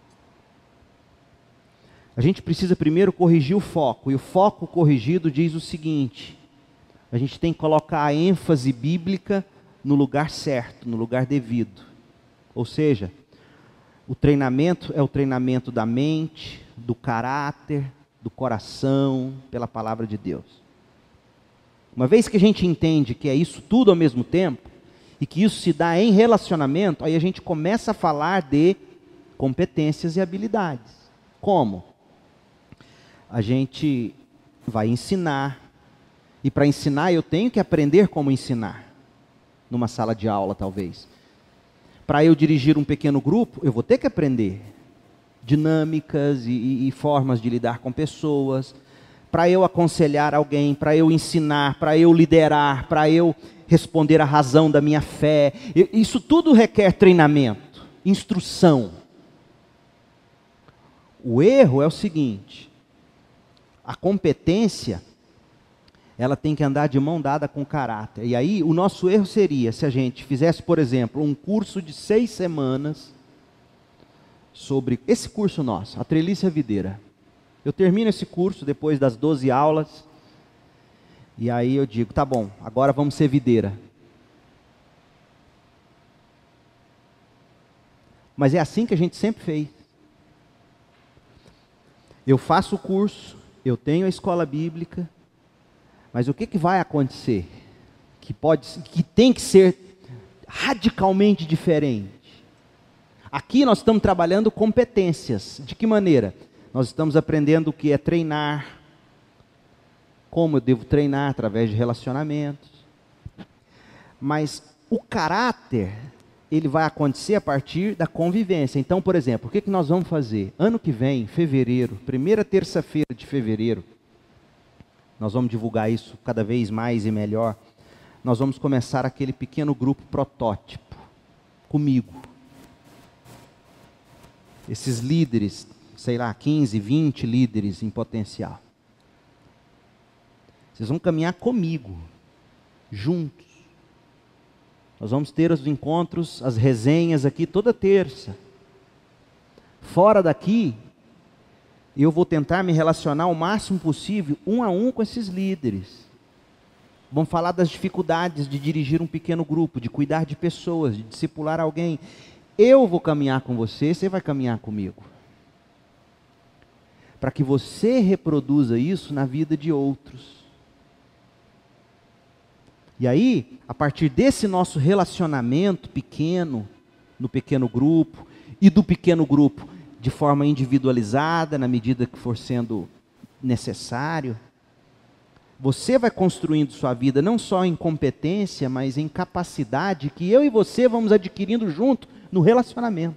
A gente precisa primeiro corrigir o foco, e o foco corrigido diz o seguinte: a gente tem que colocar a ênfase bíblica no lugar certo, no lugar devido. Ou seja, o treinamento é o treinamento da mente, do caráter, do coração, pela palavra de Deus. Uma vez que a gente entende que é isso tudo ao mesmo tempo, e que isso se dá em relacionamento, aí a gente começa a falar de competências e habilidades. Como? A gente vai ensinar, e para ensinar eu tenho que aprender como ensinar, numa sala de aula talvez. Para eu dirigir um pequeno grupo, eu vou ter que aprender. dinâmicas e formas de lidar com pessoas, para eu aconselhar alguém, para eu ensinar, para eu liderar, para eu responder à razão da minha fé. Isso tudo requer treinamento, instrução. O erro é o seguinte: a competência, ela tem que andar de mão dada com o caráter. E aí, o nosso erro seria se a gente fizesse, por exemplo, um curso de 6 semanas sobre esse curso nosso, a Treliça Videira. Eu termino esse curso depois das 12 aulas, e aí eu digo, tá bom, agora vamos ser videira. Mas é assim que a gente sempre fez. Eu faço o curso, eu tenho a escola bíblica, mas o que vai acontecer? Que tem que ser radicalmente diferente. Aqui nós estamos trabalhando competências. De que maneira? Nós estamos aprendendo o que é treinar, como eu devo treinar através de relacionamentos. Mas o caráter, ele vai acontecer a partir da convivência. Então, por exemplo, o que nós vamos fazer? Ano que vem, fevereiro, primeira terça-feira de fevereiro, nós vamos divulgar isso cada vez mais e melhor. Nós vamos começar aquele pequeno grupo protótipo, comigo. Esses líderes, sei lá, 15, 20 líderes em potencial. Vocês vão caminhar comigo, juntos. Nós vamos ter os encontros, as resenhas aqui toda terça. Fora daqui, eu vou tentar me relacionar o máximo possível, um a um, com esses líderes. Vamos falar das dificuldades de dirigir um pequeno grupo, de cuidar de pessoas, de discipular alguém. Eu vou caminhar com você, você vai caminhar comigo. Para que você reproduza isso na vida de outros. E aí, a partir desse nosso relacionamento pequeno, no pequeno grupo, e do pequeno grupo de forma individualizada, na medida que for sendo necessário, você vai construindo sua vida não só em competência, mas em capacidade que eu e você vamos adquirindo junto no relacionamento.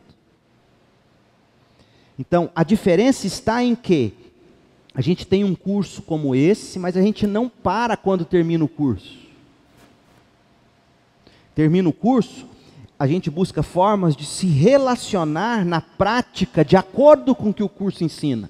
Então, a diferença está em que a gente tem um curso como esse, mas a gente não para quando termina o curso. Termina o curso, a gente busca formas de se relacionar na prática de acordo com o que o curso ensina.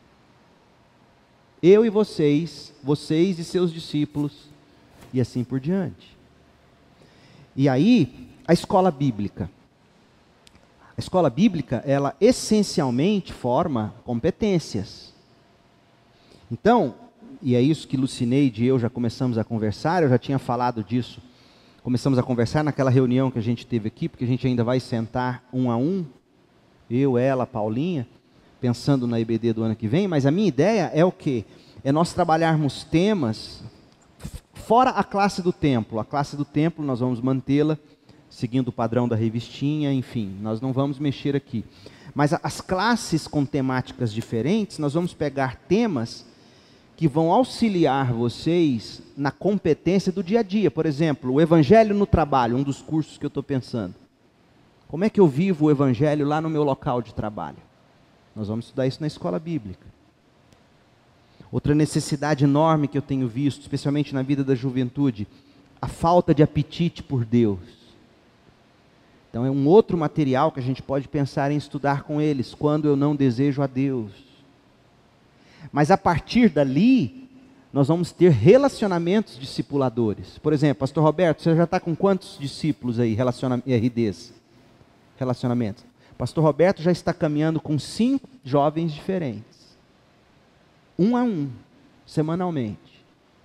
Eu e vocês e seus discípulos, e assim por diante. E aí, a escola bíblica. A escola bíblica, ela essencialmente forma competências. Então, e é isso que Lucineide e eu já começamos a conversar, eu já tinha falado disso. Começamos a conversar naquela reunião que a gente teve aqui, porque a gente ainda vai sentar um a um, eu, ela, Paulinha, pensando na IBD do ano que vem, mas a minha ideia é o quê? É nós trabalharmos temas, fora a classe do templo. A classe do templo nós vamos mantê-la, seguindo o padrão da revistinha, enfim, nós não vamos mexer aqui. Mas as classes com temáticas diferentes, nós vamos pegar temas que vão auxiliar vocês na competência do dia a dia. Por exemplo, o Evangelho no trabalho, um dos cursos que eu estou pensando. Como é que eu vivo o Evangelho lá no meu local de trabalho? Nós vamos estudar isso na escola bíblica. Outra necessidade enorme que eu tenho visto, especialmente na vida da juventude, a falta de apetite por Deus. Então é um outro material que a gente pode pensar em estudar com eles, quando eu não desejo a Deus. Mas a partir dali, nós vamos ter relacionamentos discipuladores. Por exemplo, pastor Roberto, você já está com quantos discípulos aí, RDs? Relacionamentos. Pastor Roberto já está caminhando com 5 jovens diferentes. Um a um, semanalmente.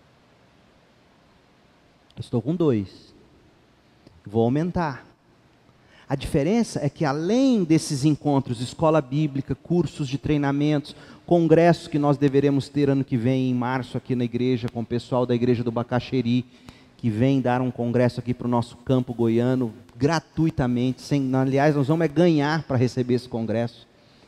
Eu estou com 2. Vou aumentar. A diferença é que além desses encontros, escola bíblica, cursos de treinamentos, congressos que nós deveremos ter ano que vem, em março, aqui na igreja, com o pessoal da igreja do Bacaxeri, que vem dar um congresso aqui para o nosso campo goiano, gratuitamente, aliás, nós vamos ganhar para receber esse congresso.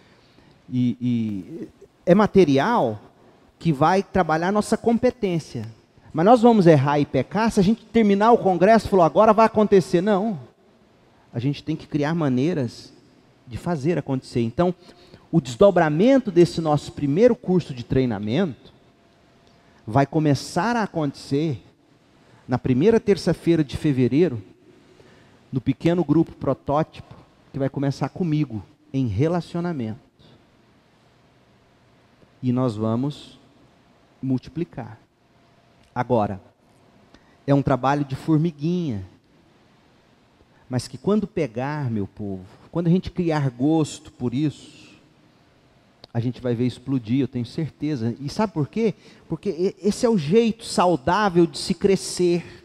E é material que vai trabalhar nossa competência. Mas nós vamos errar e pecar se a gente terminar o congresso e falar, agora vai acontecer. Não. A gente tem que criar maneiras de fazer acontecer. Então, o desdobramento desse nosso primeiro curso de treinamento vai começar a acontecer na primeira terça-feira de fevereiro, no pequeno grupo protótipo, que vai começar comigo, em relacionamento. E nós vamos multiplicar. Agora, é um trabalho de formiguinha, mas que quando pegar, meu povo, quando a gente criar gosto por isso, a gente vai ver explodir, eu tenho certeza. E sabe por quê? Porque esse é o jeito saudável de se crescer.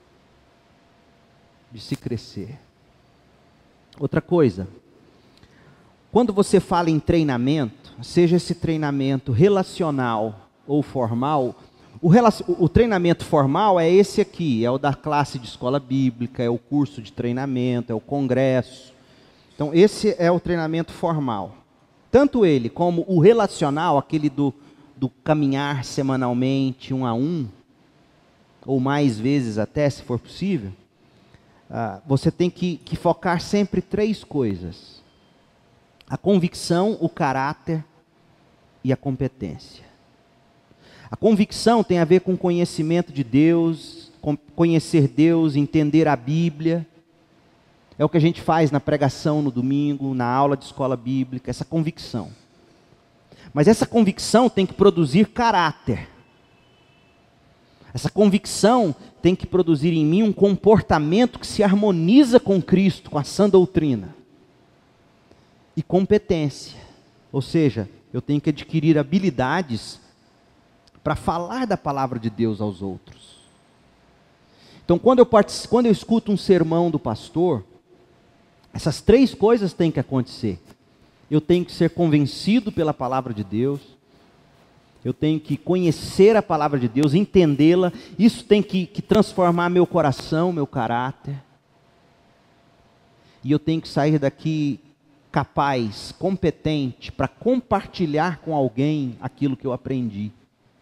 De se crescer. Outra coisa, quando você fala em treinamento, seja esse treinamento relacional ou formal, o treinamento formal é esse aqui, é o da classe de escola bíblica, é o curso de treinamento, é o congresso. Então esse é o treinamento formal. Tanto ele como o relacional, aquele do caminhar semanalmente, 1 a 1, ou mais vezes até, se for possível, você tem que focar sempre 3 coisas: a convicção, o caráter e a competência. A convicção tem a ver com conhecimento de Deus, com conhecer Deus, entender a Bíblia. É o que a gente faz na pregação no domingo, na aula de escola bíblica, essa convicção. Mas essa convicção tem que produzir caráter. Essa convicção tem que produzir em mim um comportamento que se harmoniza com Cristo, com a sã doutrina. E competência. Ou seja, eu tenho que adquirir habilidades para falar da palavra de Deus aos outros. Então, quando eu escuto um sermão do pastor, essas 3 coisas têm que acontecer. Eu tenho que ser convencido pela palavra de Deus. Eu tenho que conhecer a palavra de Deus, entendê-la. Isso tem que transformar meu coração, meu caráter. E eu tenho que sair daqui capaz, competente, para compartilhar com alguém aquilo que eu aprendi.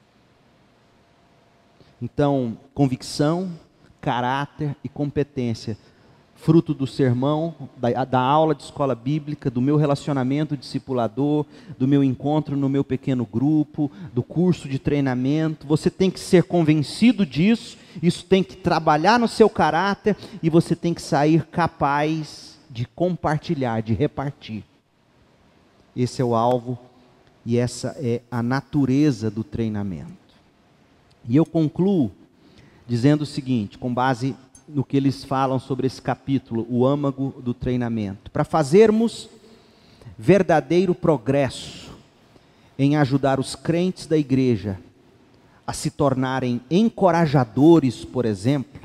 Então, convicção, caráter e competência. Fruto do sermão, da aula de escola bíblica, do meu relacionamento discipulador, do meu encontro no meu pequeno grupo, do curso de treinamento. Você tem que ser convencido disso, isso tem que trabalhar no seu caráter e você tem que sair capaz de compartilhar, de repartir. Esse é o alvo e essa é a natureza do treinamento. E eu concluo dizendo o seguinte, com base no que eles falam sobre esse capítulo, o âmago do treinamento. Para fazermos verdadeiro progresso em ajudar os crentes da igreja a se tornarem encorajadores, por exemplo,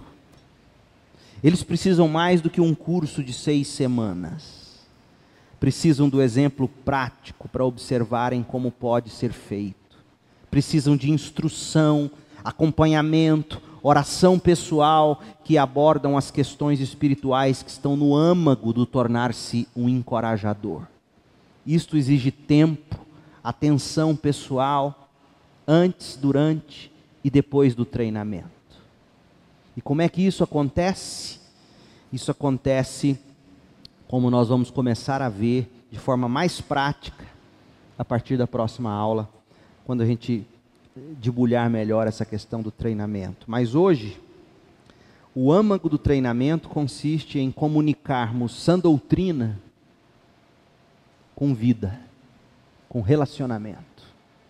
eles precisam mais do que um curso de 6 semanas. Precisam do exemplo prático para observarem como pode ser feito. Precisam de instrução, acompanhamento, oração pessoal, que abordam as questões espirituais que estão no âmago do tornar-se um encorajador. Isto exige tempo, atenção pessoal, antes, durante e depois do treinamento. E como é que isso acontece? Isso acontece, como nós vamos começar a ver, de forma mais prática, a partir da próxima aula, quando a gente debulhar melhor essa questão do treinamento. Mas hoje, o âmago do treinamento consiste em comunicarmos sã doutrina com vida, com relacionamento.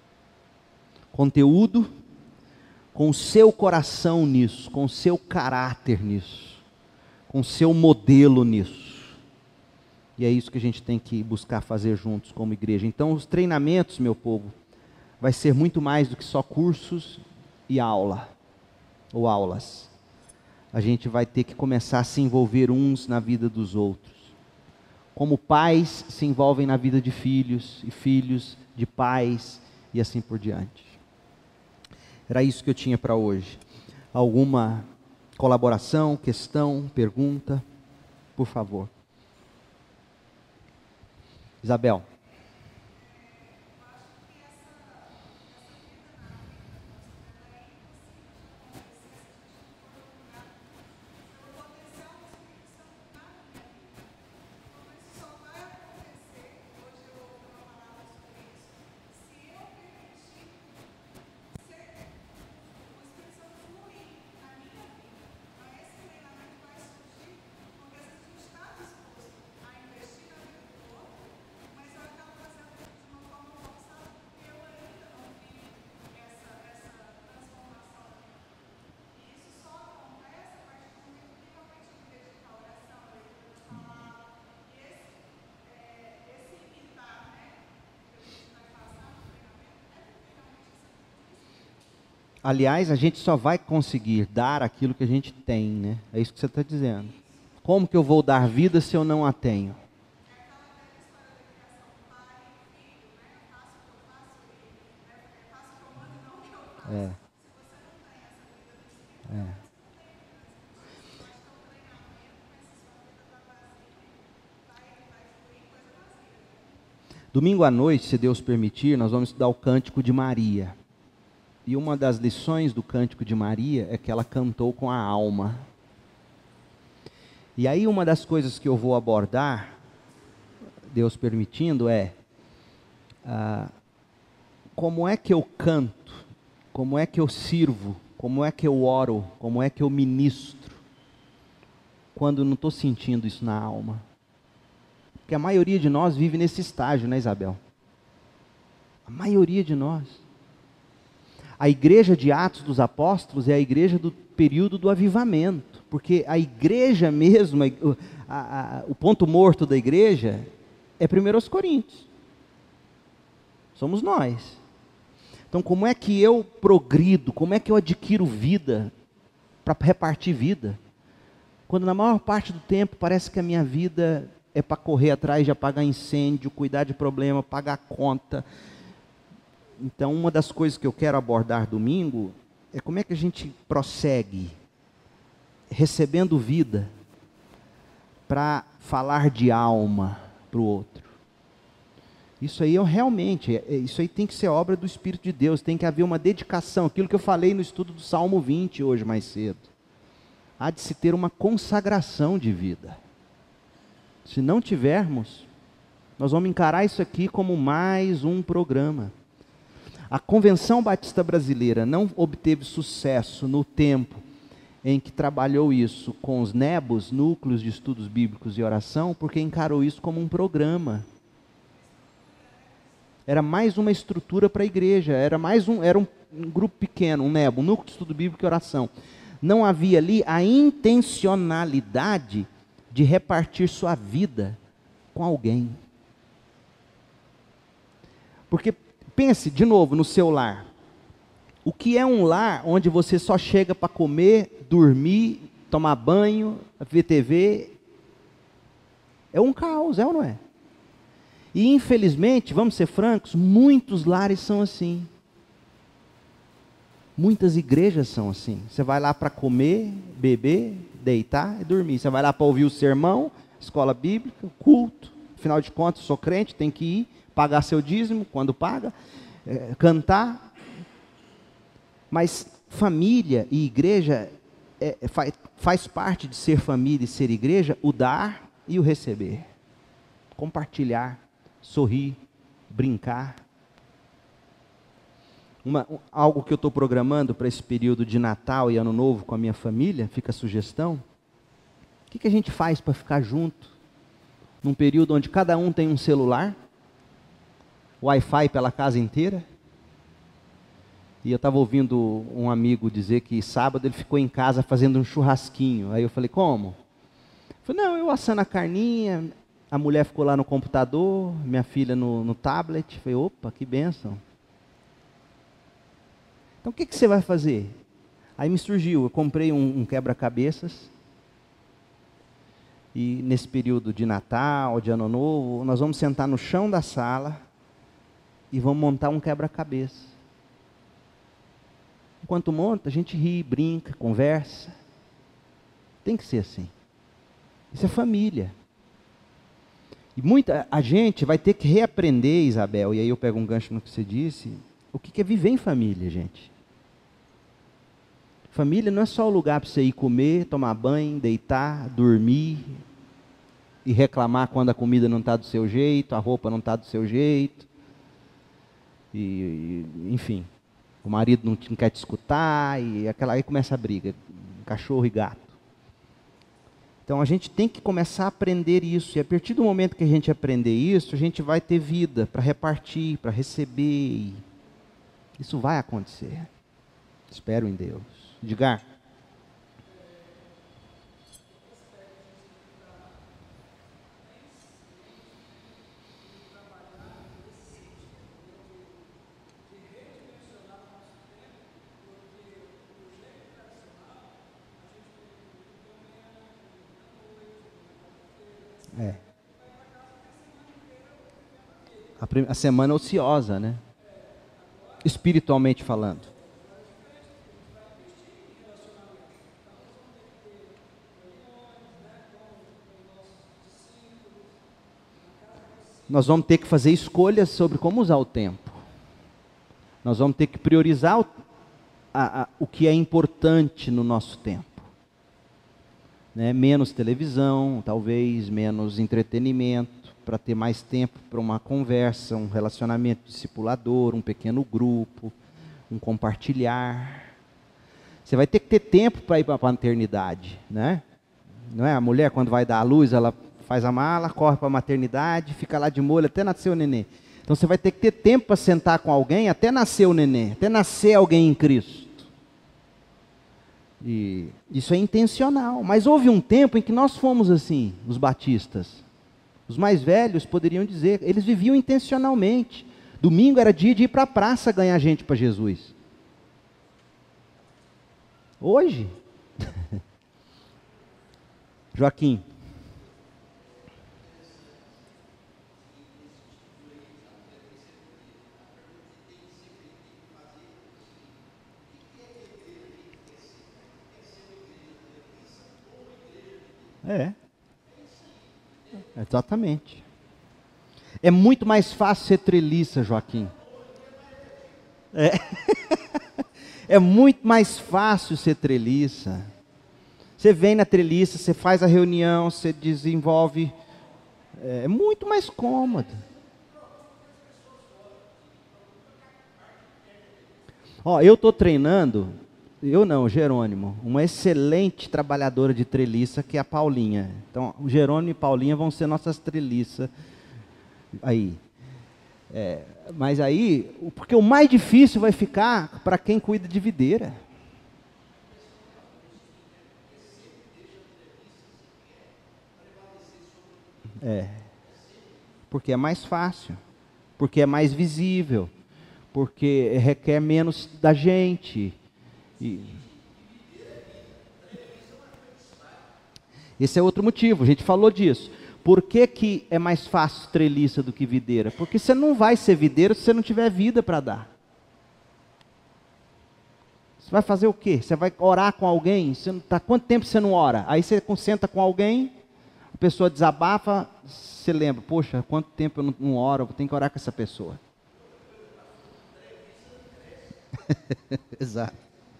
Conteúdo com o seu coração nisso, com o seu caráter nisso, com o seu modelo nisso. E é isso que a gente tem que buscar fazer juntos como igreja. Então, os treinamentos, meu povo, vai ser muito mais do que só cursos e aula, ou aulas. A gente vai ter que começar a se envolver uns na vida dos outros. Como pais se envolvem na vida de filhos, e filhos de pais, e assim por diante. Era isso que eu tinha para hoje. Alguma colaboração, questão, pergunta? Por favor. Isabel. Aliás, a gente só vai conseguir dar aquilo que a gente tem, né? É isso que você está dizendo. Como que eu vou dar vida se eu não a tenho? É, é. Domingo à noite, se Deus permitir, nós vamos estudar o Cântico de Maria. E uma das lições do Cântico de Maria é que ela cantou com a alma. E aí uma das coisas que eu vou abordar, Deus permitindo, é como é que eu canto, como é que eu sirvo, como é que eu oro, como é que eu ministro, quando não estou sentindo isso na alma. Porque a maioria de nós vive nesse estágio, né, Isabel? A maioria de nós. A igreja de Atos dos Apóstolos é a igreja do período do avivamento. Porque a igreja mesmo, o ponto morto da igreja é 1 Coríntios. Somos nós. Então, como é que eu progrido? Como é que eu adquiro vida para repartir vida? Quando na maior parte do tempo parece que a minha vida é para correr atrás de apagar incêndio, cuidar de problema, pagar conta. Então, uma das coisas que eu quero abordar domingo é como é que a gente prossegue recebendo vida para falar de alma para o outro. Isso aí isso aí tem que ser obra do Espírito de Deus, tem que haver uma dedicação, aquilo que eu falei no estudo do Salmo 20 hoje mais cedo. Há de se ter uma consagração de vida. Se não tivermos, nós vamos encarar isso aqui como mais um programa. A Convenção Batista Brasileira não obteve sucesso no tempo em que trabalhou isso com os NEBOS, Núcleos de Estudos Bíblicos e Oração, porque encarou isso como um programa. Era mais uma estrutura para a igreja, era um grupo pequeno, um NEBO, um Núcleo de Estudo Bíblico e Oração. Não havia ali a intencionalidade de repartir sua vida com alguém. Porque, pense de novo no seu lar. O que é um lar onde você só chega para comer, dormir, tomar banho, ver TV? É um caos, é ou não é? E infelizmente, vamos ser francos, muitos lares são assim. Muitas igrejas são assim. Você vai lá para comer, beber, deitar e dormir. Você vai lá para ouvir o sermão, escola bíblica, culto. Afinal de contas, sou crente, tem que ir, pagar seu dízimo quando paga, cantar. Mas família e igreja faz parte de ser família e ser igreja o dar e o receber. Compartilhar, sorrir, brincar. Algo que eu estou programando para esse período de Natal e Ano Novo com a minha família, fica a sugestão. O que a gente faz para ficar junto? Num período onde cada um tem um celular, Wi-Fi pela casa inteira. E eu estava ouvindo um amigo dizer que sábado ele ficou em casa fazendo um churrasquinho. Aí eu falei, como? Ele falou, não, eu assando a carninha, a mulher ficou lá no computador, minha filha no tablet. Eu falei, opa, que bênção. Então o que você vai fazer? Aí me surgiu, eu comprei um quebra-cabeças. E nesse período de Natal, de Ano Novo, nós vamos sentar no chão da sala e vamos montar um quebra-cabeça. Enquanto monta, a gente ri, brinca, conversa. Tem que ser assim. Isso é família. E a gente vai ter que reaprender, Isabel, e aí eu pego um gancho no que você disse, o que é viver em família, gente. Família não é só o lugar para você ir comer, tomar banho, deitar, dormir e reclamar quando a comida não está do seu jeito, a roupa não está do seu jeito. Enfim, o marido não quer te escutar e aí começa a briga, cachorro e gato. Então a gente tem que começar a aprender isso. E a partir do momento que a gente aprender isso, a gente vai ter vida para repartir, para receber. Isso vai acontecer. Espero em Deus. Diga. É. A semana ociosa, né? Espiritualmente falando. Nós vamos ter que fazer escolhas sobre como usar o tempo. Nós vamos ter que priorizar o que é importante no nosso tempo. Né? Menos televisão, talvez, menos entretenimento, para ter mais tempo para uma conversa, um relacionamento discipulador, um pequeno grupo, um compartilhar. Você vai ter que ter tempo para ir para a maternidade, né? Não é? A mulher, quando vai dar à luz, ela faz a mala, corre para a maternidade, fica lá de molho até nascer o neném. Então você vai ter que ter tempo para sentar com alguém até nascer o neném, até nascer alguém em Cristo. E isso é intencional. Mas houve um tempo em que nós fomos assim, os batistas. Os mais velhos poderiam dizer, eles viviam intencionalmente. Domingo era dia de ir para a praça ganhar gente para Jesus. Hoje, Joaquim. É, exatamente. É muito mais fácil ser treliça, Joaquim. É, é muito mais fácil ser treliça. Você vem na treliça, você faz a reunião, você desenvolve. É muito mais cômodo. Ó, eu estou treinando, eu não, Jerônimo, uma excelente trabalhadora de treliça que é a Paulinha. Então, o Jerônimo e a Paulinha vão ser nossas treliças aí. Mas aí, porque o mais difícil vai ficar para quem cuida de videira. Porque é mais fácil, porque é mais visível, porque requer menos da gente. E esse é outro motivo, a gente falou disso. Por que, que é mais fácil treliça do que videira? Porque você não vai ser videira se você não tiver vida para dar. Você vai fazer o quê? Você vai orar com alguém? Você não tá, quanto tempo você não ora? Aí você senta com alguém, a pessoa desabafa, você lembra, poxa, quanto tempo eu não oro, eu tenho que orar com essa pessoa. Exato.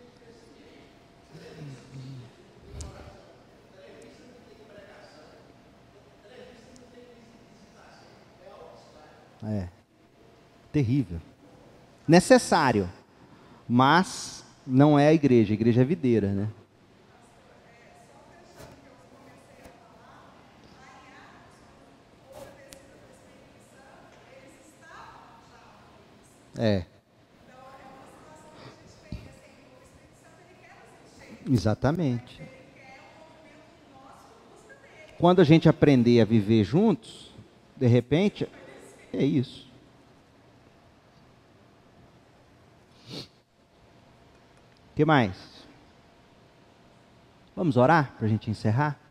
É. Terrível. Necessário, mas não é a igreja é videira, né? É, exatamente. Quando a gente aprender a viver juntos, de repente, é isso. O que mais? Vamos orar para a gente encerrar?